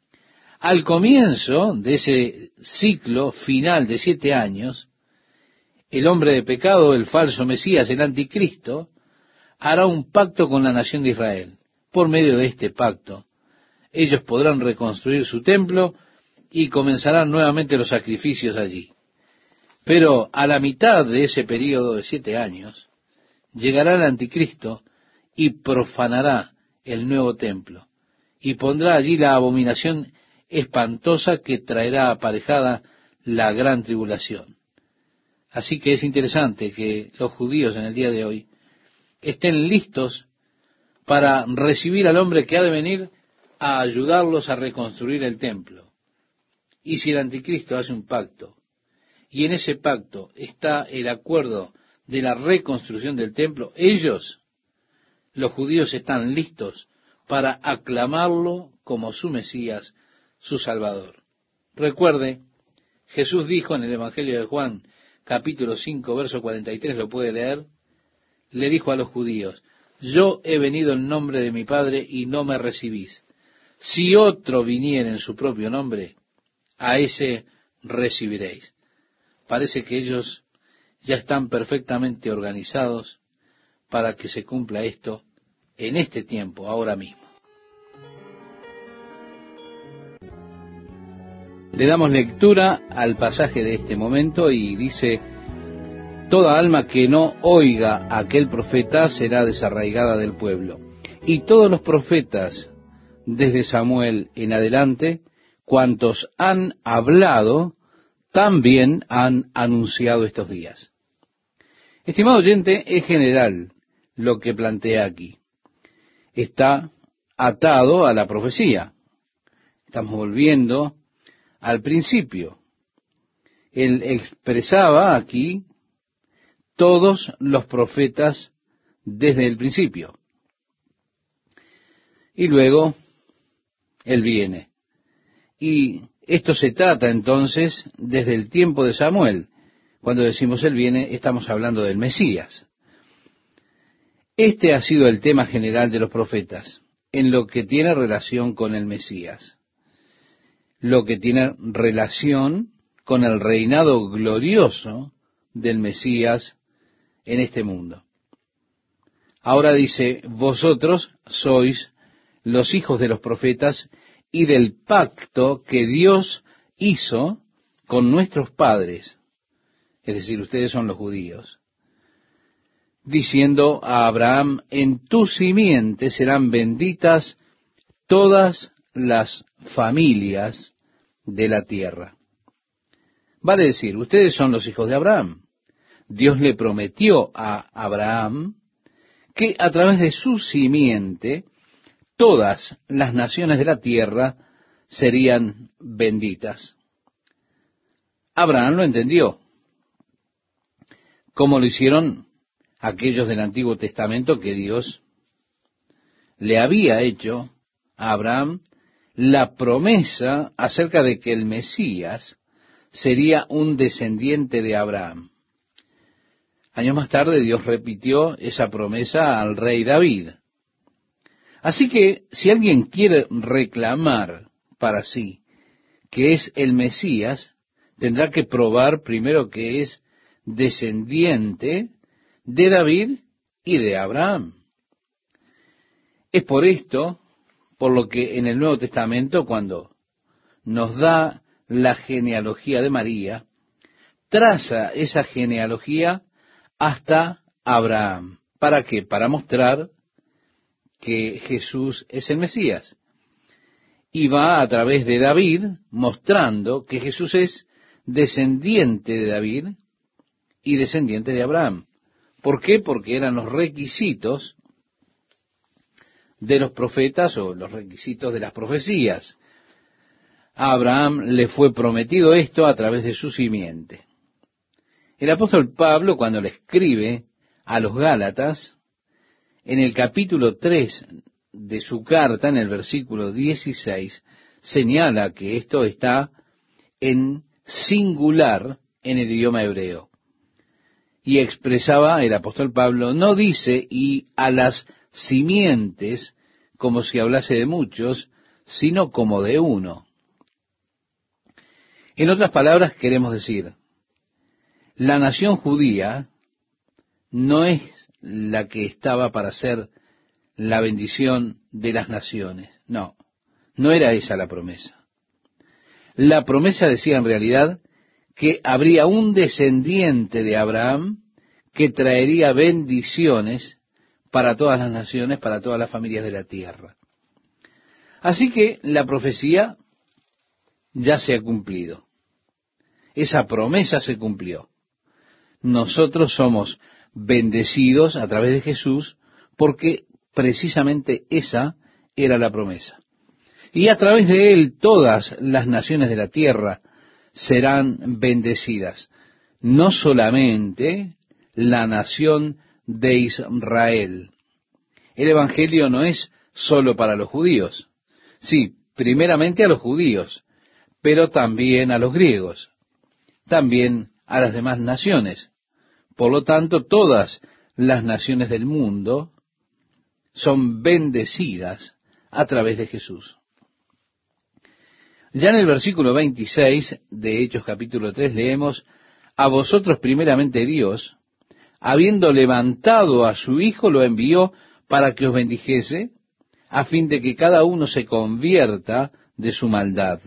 Speaker 1: Al comienzo de ese ciclo final de siete años, el hombre de pecado, el falso Mesías, el anticristo, hará un pacto con la nación de Israel. Por medio de este pacto, ellos podrán reconstruir su templo y comenzarán nuevamente los sacrificios allí. Pero a la mitad de ese período de siete años, llegará el anticristo y profanará el nuevo templo, y pondrá allí la abominación espantosa que traerá aparejada la gran tribulación. Así que es interesante que los judíos en el día de hoy estén listos para recibir al hombre que ha de venir a ayudarlos a reconstruir el templo. Y si el anticristo hace un pacto, y en ese pacto está el acuerdo de la reconstrucción del templo, ellos, los judíos, están listos para aclamarlo como su Mesías, su Salvador. Recuerde, Jesús dijo en el Evangelio de Juan, capítulo cinco, verso cuarenta y tres, lo puede leer, le dijo a los judíos: yo he venido en nombre de mi Padre y no me recibís. Si otro viniera en su propio nombre, a ese recibiréis. Parece que ellos ya están perfectamente organizados para que se cumpla esto en este tiempo, ahora mismo. Le damos lectura al pasaje de este momento y dice: toda alma que no oiga a aquel profeta será desarraigada del pueblo. Y todos los profetas, desde Samuel en adelante, cuantos han hablado, también han anunciado estos días. Estimado oyente, es general lo que plantea aquí. Está atado a la profecía. Estamos volviendo al principio. Él expresaba aquí todos los profetas desde el principio. Y luego Él viene. Y esto se trata entonces desde el tiempo de Samuel. Cuando decimos Él viene, estamos hablando del Mesías. Este ha sido el tema general de los profetas, en lo que tiene relación con el Mesías, lo que tiene relación con el reinado glorioso del Mesías en este mundo. Ahora dice: vosotros sois los hijos de los profetas y del pacto que Dios hizo con nuestros padres, es decir, ustedes son los judíos, diciendo a Abraham: en tu simiente serán benditas todas las familias de la tierra. Vale decir, ustedes son los hijos de Abraham. Dios le prometió a Abraham que a través de su simiente todas las naciones de la tierra serían benditas. Abraham lo entendió, como lo hicieron aquellos del Antiguo Testamento, que Dios le había hecho a Abraham la promesa acerca de que el Mesías sería un descendiente de Abraham. Años más tarde Dios repitió esa promesa al rey David. Así que si alguien quiere reclamar para sí que es el Mesías, tendrá que probar primero que es descendiente de David y de Abraham. Es por esto, por lo que en el Nuevo Testamento, cuando nos da la genealogía de María, traza esa genealogía hasta Abraham. ¿Para qué? Para mostrar que Jesús es el Mesías. Y va a través de David mostrando que Jesús es descendiente de David y descendiente de Abraham. ¿Por qué? Porque eran los requisitos de los profetas o los requisitos de las profecías. A Abraham le fue prometido esto a través de su simiente. El apóstol Pablo, cuando le escribe a los Gálatas, en el capítulo tres de su carta, en el versículo dieciséis, señala que esto está en singular en el idioma hebreo. Y expresaba el apóstol Pablo, no dice y a las simientes como si hablase de muchos, sino como de uno. En otras palabras, queremos decir, la nación judía no es la que estaba para ser la bendición de las naciones. No, no era esa la promesa. La promesa decía en realidad que habría un descendiente de Abraham que traería bendiciones para todas las naciones, para todas las familias de la tierra. Así que la profecía ya se ha cumplido. Esa promesa se cumplió. Nosotros somos bendecidos a través de Jesús porque precisamente esa era la promesa. Y a través de él todas las naciones de la tierra serán bendecidas. No solamente la nación de Israel. El Evangelio no es solo para los judíos. Sí, primeramente a los judíos, pero también a los griegos, también a las demás naciones. Por lo tanto, todas las naciones del mundo son bendecidas a través de Jesús. Ya en el versículo veintiséis de Hechos capítulo tres leemos, a vosotros primeramente Dios, habiendo levantado a su Hijo, lo envió para que os bendijese, a fin de que cada uno se convierta de su maldad.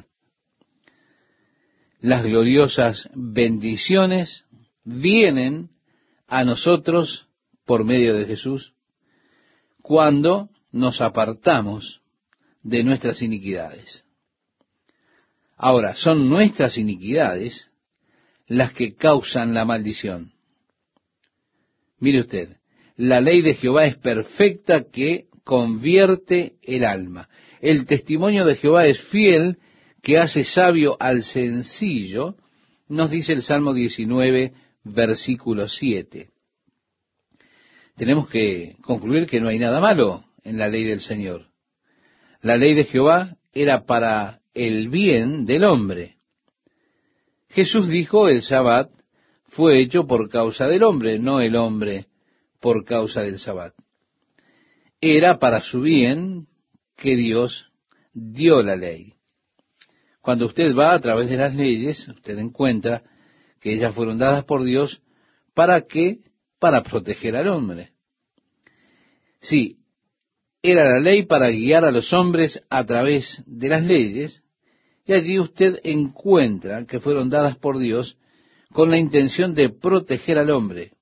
Speaker 1: Las gloriosas bendiciones vienen a nosotros por medio de Jesús cuando nos apartamos de nuestras iniquidades. Ahora, son nuestras iniquidades las que causan la maldición. Mire usted, la ley de Jehová es perfecta que convierte el alma. El testimonio de Jehová es fiel que hace sabio al sencillo, nos dice el Salmo diecinueve, versículo siete. Tenemos que concluir que no hay nada malo en la ley del Señor. La ley de Jehová era para el bien del hombre. Jesús dijo, el Sabbat fue hecho por causa del hombre, no el hombre por causa del Sabbat. Era para su bien que Dios dio la ley. Cuando usted va a través de las leyes, usted encuentra que ellas fueron dadas por Dios, ¿para qué? Para proteger al hombre. Sí, era la ley para guiar a los hombres a través de las leyes, y allí usted encuentra que fueron dadas por Dios con la intención de proteger al hombre.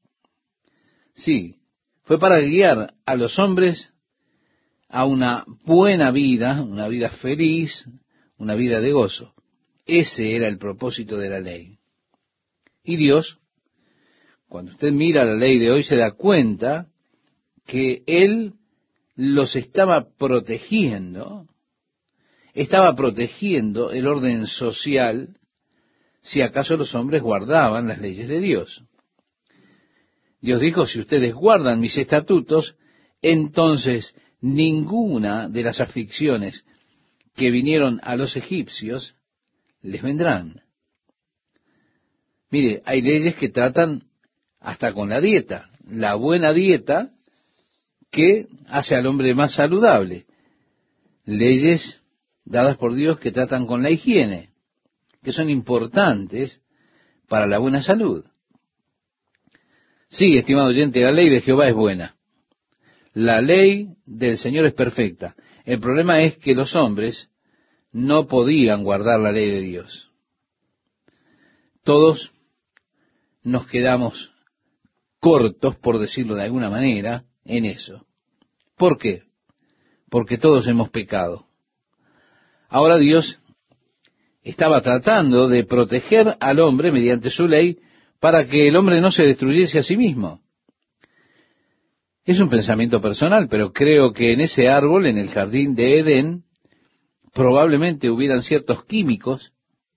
Speaker 1: Sí, fue para guiar a los hombres a una buena vida, una vida feliz, una vida de gozo. Ese era el propósito de la ley. Y Dios, cuando usted mira la ley de hoy, se da cuenta que Él los estaba protegiendo, estaba protegiendo el orden social, si acaso los hombres guardaban las leyes de Dios. Dios dijo, si ustedes guardan mis estatutos, entonces ninguna de las aflicciones que vinieron a los egipcios les vendrán. Mire, hay leyes que tratan hasta con la dieta, la buena dieta que hace al hombre más saludable. Leyes dadas por Dios que tratan con la higiene, que son importantes para la buena salud. Sí, estimado oyente, la ley de Jehová es buena. La ley del Señor es perfecta. El problema es que los hombres no podían guardar la ley de Dios. Todos nos quedamos cortos, por decirlo de alguna manera, en eso. ¿Por qué? Porque todos hemos pecado. Ahora Dios estaba tratando de proteger al hombre mediante su ley para que el hombre no se destruyese a sí mismo. Es un pensamiento personal, pero creo que en ese árbol, en el jardín de Edén, probablemente hubieran ciertos químicos,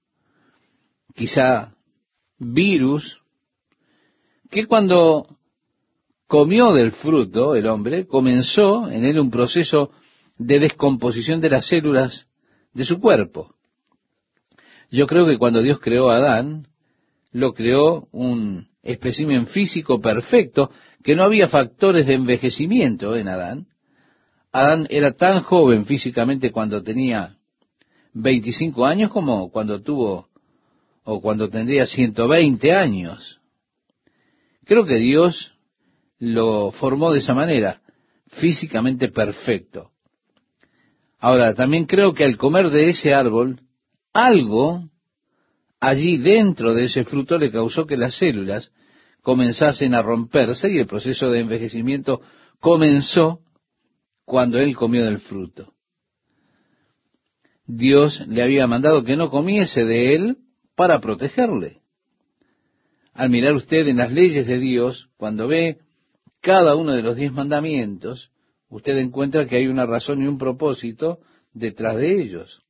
Speaker 1: quizá virus, que cuando comió del fruto el hombre, comenzó en él un proceso de descomposición de las células de su cuerpo. Yo creo que cuando Dios creó a Adán, lo creó un espécimen físico perfecto, que no había factores de envejecimiento en Adán. Adán era tan joven físicamente cuando tenía veinticinco años como cuando tuvo o cuando tendría ciento veinte años. Creo que Dios lo formó de esa manera, físicamente perfecto. Ahora, también creo que al comer de ese árbol, algo allí dentro de ese fruto le causó que las células comenzasen a romperse y el proceso de envejecimiento comenzó cuando él comió del fruto. Dios le había mandado que no comiese de él para protegerle. Al mirar usted en las leyes de Dios, cuando ve cada uno de los diez mandamientos, usted encuentra que hay una razón y un propósito detrás de ellos.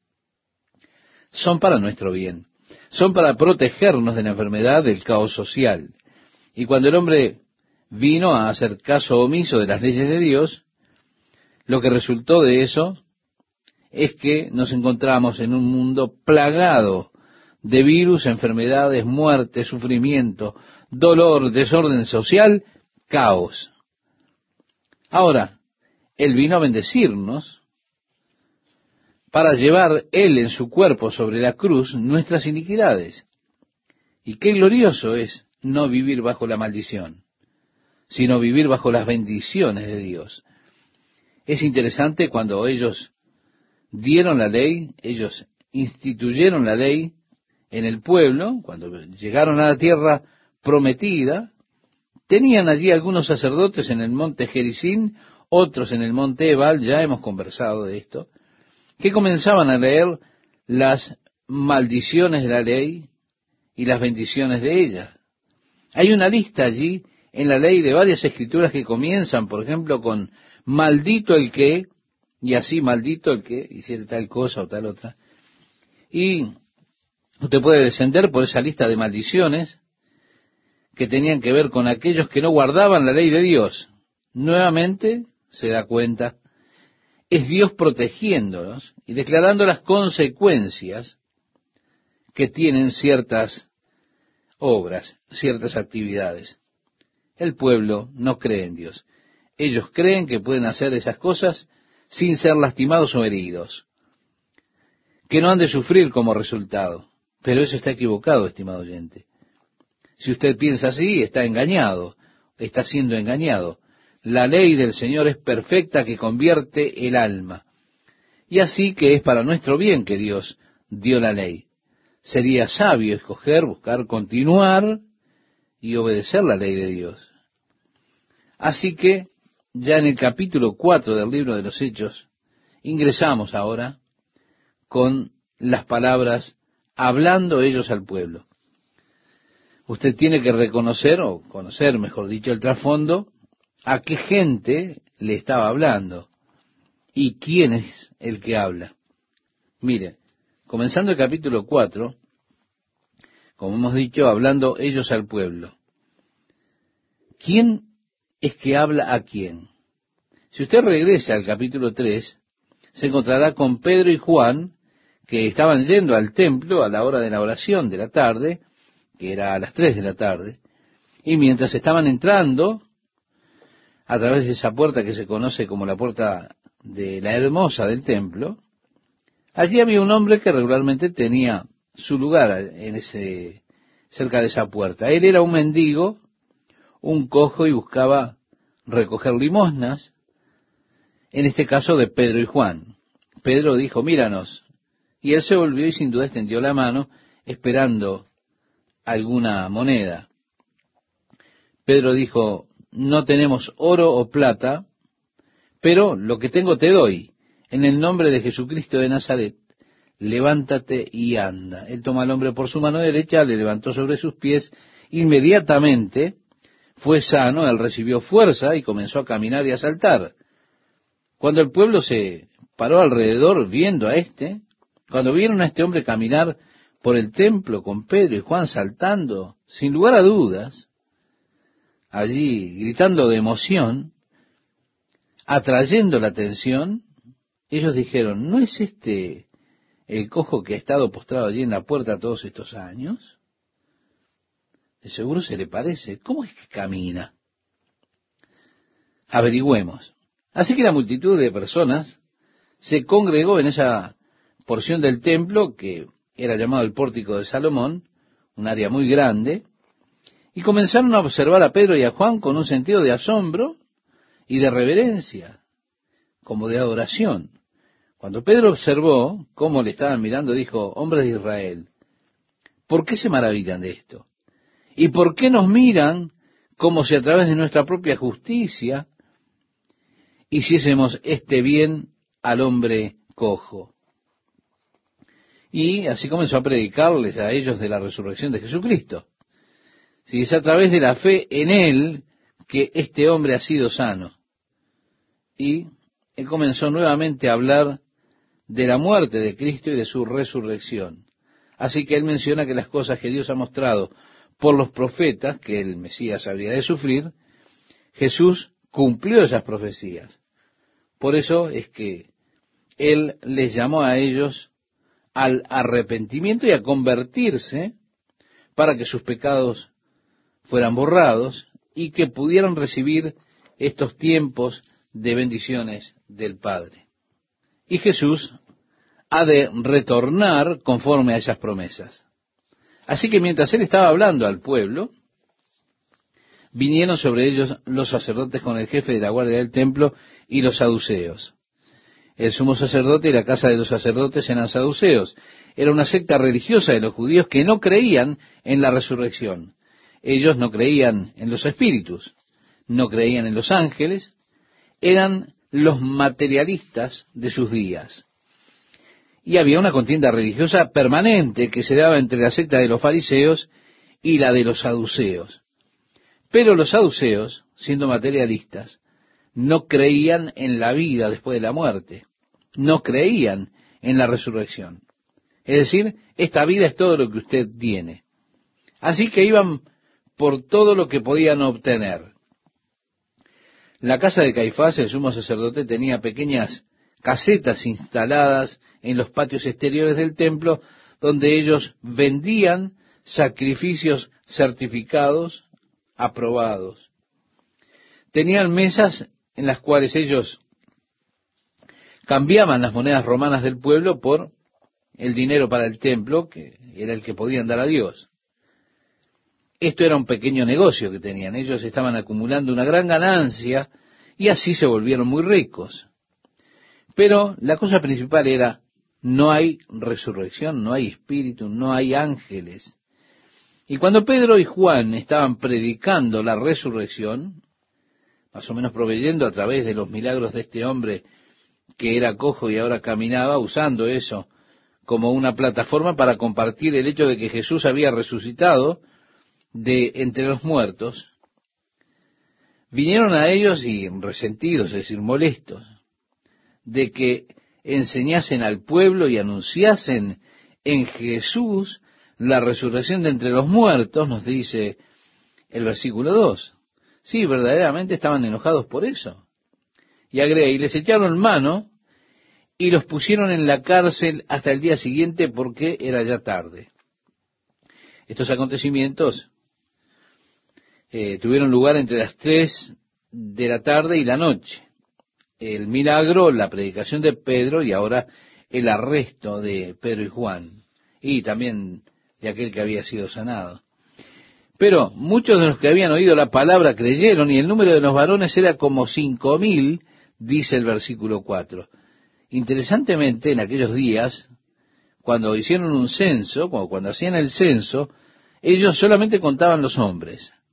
Speaker 1: Son para nuestro bien. Son para protegernos de la enfermedad, del caos social. Y cuando el hombre vino a hacer caso omiso de las leyes de Dios, lo que resultó de eso es que nos encontramos en un mundo plagado de virus, enfermedades, muerte, sufrimiento, dolor, desorden social, caos. Ahora, Él vino a bendecirnos para llevar Él en su cuerpo sobre la cruz nuestras iniquidades. Y qué glorioso es no vivir bajo la maldición, sino vivir bajo las bendiciones de Dios. Es interesante cuando ellos dieron la ley, ellos instituyeron la ley en el pueblo, cuando llegaron a la tierra prometida, tenían allí algunos sacerdotes en el monte Gerizim, otros en el monte Ebal, ya hemos conversado de esto, que comenzaban a leer las maldiciones de la ley y las bendiciones de ella. Hay una lista allí en la ley de varias escrituras que comienzan, por ejemplo, con maldito el que, y así maldito el que hiciera tal cosa o tal otra. Y usted puede descender por esa lista de maldiciones que tenían que ver con aquellos que no guardaban la ley de Dios. Nuevamente se da cuenta, es Dios protegiéndonos y declarando las consecuencias que tienen ciertas obras, ciertas actividades. El pueblo no cree en Dios. Ellos creen que pueden hacer esas cosas sin ser lastimados o heridos, que no han de sufrir como resultado. Pero eso está equivocado, estimado oyente. Si usted piensa así, está engañado, está siendo engañado. La ley del Señor es perfecta, que convierte el alma. Y así que es para nuestro bien que Dios dio la ley. Sería sabio escoger, buscar, continuar y obedecer la ley de Dios. Así que, ya en el capítulo cuatro del libro de los Hechos, ingresamos ahora con las palabras, hablando ellos al pueblo. Usted tiene que reconocer, o conocer, mejor dicho, el trasfondo, a qué gente le estaba hablando y quién es el que habla. Mire, comenzando el capítulo cuatro, como hemos dicho, hablando ellos al pueblo. ¿Quién es que habla a quién? Si usted regresa al capítulo tres, se encontrará con Pedro y Juan, que estaban yendo al templo a la hora de la oración de la tarde, que era a las tres de la tarde, y mientras estaban entrando a través de esa puerta que se conoce como la puerta de la hermosa del templo, allí había un hombre que regularmente tenía su lugar en ese, cerca de esa puerta. Él era un mendigo, un cojo, y buscaba recoger limosnas, en este caso de Pedro y Juan. Pedro dijo, míranos, y él se volvió y sin duda extendió la mano esperando alguna moneda. Pedro dijo, no tenemos oro o plata, pero lo que tengo te doy. En el nombre de Jesucristo de Nazaret, levántate y anda. Él toma al hombre por su mano derecha, le levantó sobre sus pies, inmediatamente fue sano, él recibió fuerza y comenzó a caminar y a saltar. Cuando el pueblo se paró alrededor viendo a este, cuando vieron a este hombre caminar por el templo con Pedro y Juan saltando, sin lugar a dudas, allí gritando de emoción, atrayendo la atención, ellos dijeron, ¿no es este el cojo que ha estado postrado allí en la puerta todos estos años? De seguro se le parece. ¿Cómo es que camina? Averigüemos. Así que la multitud de personas se congregó en esa porción del templo que era llamado el Pórtico de Salomón, un área muy grande, y comenzaron a observar a Pedro y a Juan con un sentido de asombro y de reverencia, como de adoración. Cuando Pedro observó cómo le estaban mirando, dijo, hombres de Israel, ¿por qué se maravillan de esto? ¿Y por qué nos miran como si a través de nuestra propia justicia hiciésemos este bien al hombre cojo? Y así comenzó a predicarles a ellos de la resurrección de Jesucristo. Si es a través de la fe en Él que este hombre ha sido sano. Y Él comenzó nuevamente a hablar de la muerte de Cristo y de su resurrección. Así que Él menciona que las cosas que Dios ha mostrado por los profetas, que el Mesías habría de sufrir, Jesús cumplió esas profecías. Por eso es que Él les llamó a ellos al arrepentimiento y a convertirse para que sus pecados fueran borrados y que pudieran recibir estos tiempos de bendiciones del Padre. Y Jesús ha de retornar conforme a esas promesas. Así que mientras Él estaba hablando al pueblo, vinieron sobre ellos los sacerdotes con el jefe de la guardia del templo y los saduceos. El sumo sacerdote y la casa de los sacerdotes eran saduceos. Era una secta religiosa de los judíos que no creían en la resurrección. Ellos no creían en los espíritus, no creían en los ángeles, eran los materialistas de sus días. Y había una contienda religiosa permanente que se daba entre la secta de los fariseos y la de los saduceos. Pero los saduceos, siendo materialistas, no creían en la vida después de la muerte, no creían en la resurrección. Es decir, esta vida es todo lo que usted tiene. Así que iban por todo lo que podían obtener. La casa de Caifás, el sumo sacerdote, tenía pequeñas casetas instaladas en los patios exteriores del templo, donde ellos vendían sacrificios certificados, aprobados. Tenían mesas en las cuales ellos cambiaban las monedas romanas del pueblo por el dinero para el templo, que era el que podían dar a Dios. Esto era un pequeño negocio que tenían. Ellos estaban acumulando una gran ganancia y así se volvieron muy ricos. Pero la cosa principal era, no hay resurrección, no hay espíritu, no hay ángeles. Y cuando Pedro y Juan estaban predicando la resurrección, más o menos proveyendo a través de los milagros de este hombre que era cojo y ahora caminaba, usando eso como una plataforma para compartir el hecho de que Jesús había resucitado de entre los muertos, vinieron a ellos y resentidos, es decir, molestos, de que enseñasen al pueblo y anunciasen en Jesús la resurrección de entre los muertos, nos dice el versículo dos. Sí, verdaderamente estaban enojados por eso. Y agrega, y les echaron mano y los pusieron en la cárcel hasta el día siguiente porque era ya tarde. Estos acontecimientos eh, tuvieron lugar entre las tres de la tarde y la noche. El milagro, la predicación de Pedro y ahora el arresto de Pedro y Juan. Y también de aquel que había sido sanado. Pero muchos de los que habían oído la palabra creyeron y el número de los varones era como cinco mil, dice el versículo cuatro. Interesantemente, en aquellos días, cuando hicieron un censo, como cuando hacían el censo, ellos solamente contaban los hombres.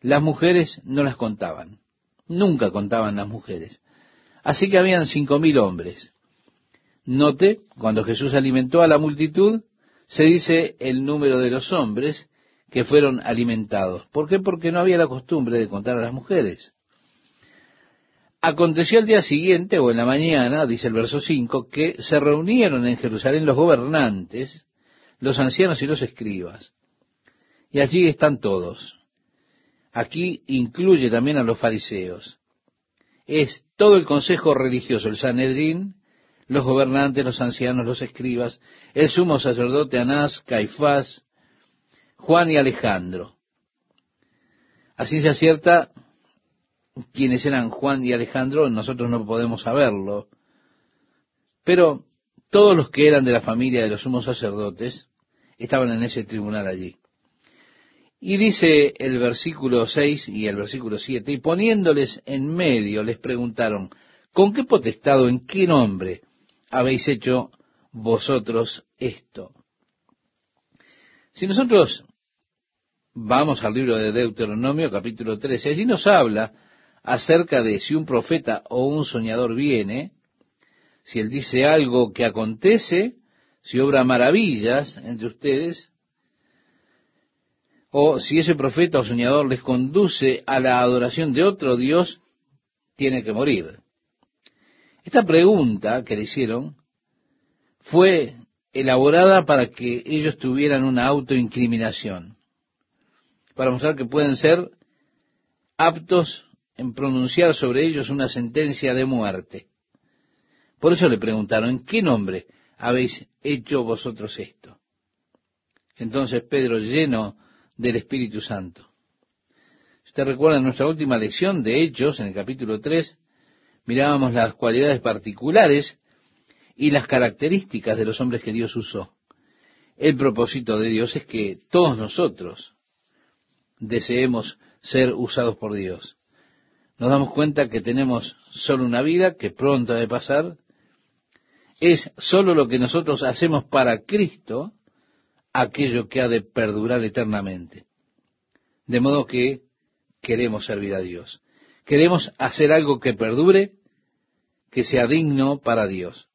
Speaker 1: las mujeres no las contaban. Nunca contaban las mujeres. Así que habían cinco mil hombres. Note, cuando Jesús alimentó a la multitud, se dice el número de los hombres que fueron alimentados. ¿Por qué? Porque no había la costumbre de contar a las mujeres. Aconteció el día siguiente, o en la mañana, dice el verso cinco, que se reunieron en Jerusalén los gobernantes, los ancianos y los escribas. Y allí están todos. Aquí incluye también a los fariseos. Es todo el consejo religioso, el Sanedrín, los gobernantes, los ancianos, los escribas, el sumo sacerdote Anás, Caifás, Juan y Alejandro. A ciencia cierta, quienes eran Juan y Alejandro, nosotros no podemos saberlo, pero todos los que eran de la familia de los sumos sacerdotes estaban en ese tribunal allí. Y dice el versículo seis y el versículo siete, y poniéndoles en medio les preguntaron, ¿con qué potestad o en qué nombre habéis hecho vosotros esto? Si nosotros vamos al libro de Deuteronomio, capítulo trece, allí nos habla acerca de si un profeta o un soñador viene, si él dice algo que acontece, si obra maravillas entre ustedes, o si ese profeta o soñador les conduce a la adoración de otro Dios, tiene que morir. Esta pregunta que le hicieron fue elaborada para que ellos tuvieran una autoincriminación, para mostrar que pueden ser aptos en pronunciar sobre ellos una sentencia de muerte. Por eso le preguntaron, ¿en qué nombre habéis hecho vosotros esto? Entonces Pedro, lleno del Espíritu Santo. Si usted recuerda en nuestra última lección de Hechos, en el capítulo tres, mirábamos las cualidades particulares y las características de los hombres que Dios usó. El propósito de Dios es que todos nosotros deseemos ser usados por Dios. Nos damos cuenta que tenemos solo una vida, que pronto ha de pasar. Es solo lo que nosotros hacemos para Cristo, aquello que ha de perdurar eternamente. De modo que queremos servir a Dios. Queremos hacer algo que perdure, que sea digno para Dios.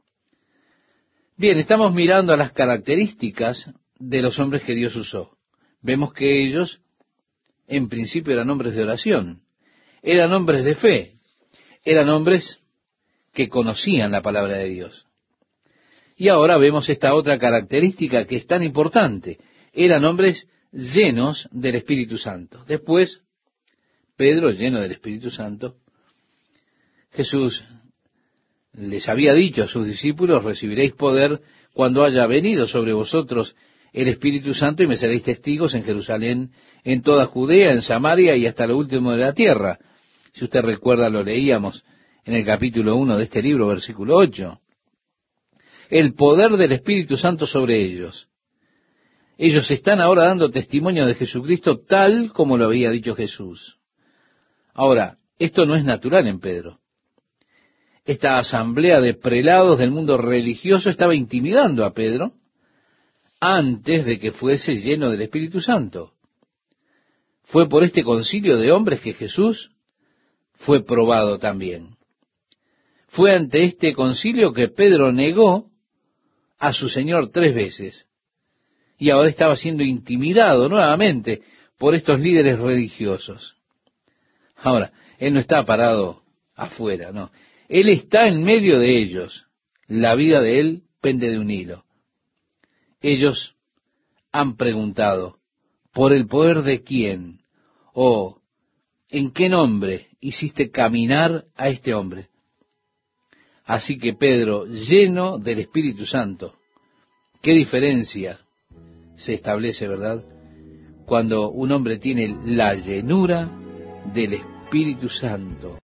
Speaker 1: Bien, estamos mirando a las características de los hombres que Dios usó. Vemos que ellos, en principio, eran hombres de oración, eran hombres de fe, eran hombres que conocían la palabra de Dios. Y ahora vemos esta otra característica que es tan importante. Eran hombres llenos del Espíritu Santo. Después, Pedro, lleno del Espíritu Santo, Jesús les había dicho a sus discípulos, recibiréis poder cuando haya venido sobre vosotros el Espíritu Santo y me seréis testigos en Jerusalén, en toda Judea, en Samaria y hasta lo último de la tierra. Si usted recuerda, lo leíamos en el capítulo uno de este libro, versículo ocho. El poder del Espíritu Santo sobre ellos. Ellos están ahora dando testimonio de Jesucristo tal como lo había dicho Jesús. Ahora, esto no es natural en Pedro. Esta asamblea de prelados del mundo religioso estaba intimidando a Pedro antes de que fuese lleno del Espíritu Santo. Fue por este concilio de hombres que Jesús fue probado también. Fue ante este concilio que Pedro negó a su Señor tres veces. Y ahora estaba siendo intimidado nuevamente por estos líderes religiosos. Ahora, él no está parado afuera, no. Él está en medio de ellos. La vida de él pende de un hilo. Ellos han preguntado, ¿por el poder de quién? ¿O en qué nombre hiciste caminar a este hombre? Así que Pedro, lleno del Espíritu Santo, qué diferencia se establece, ¿verdad? Cuando un hombre tiene la llenura del Espíritu Santo.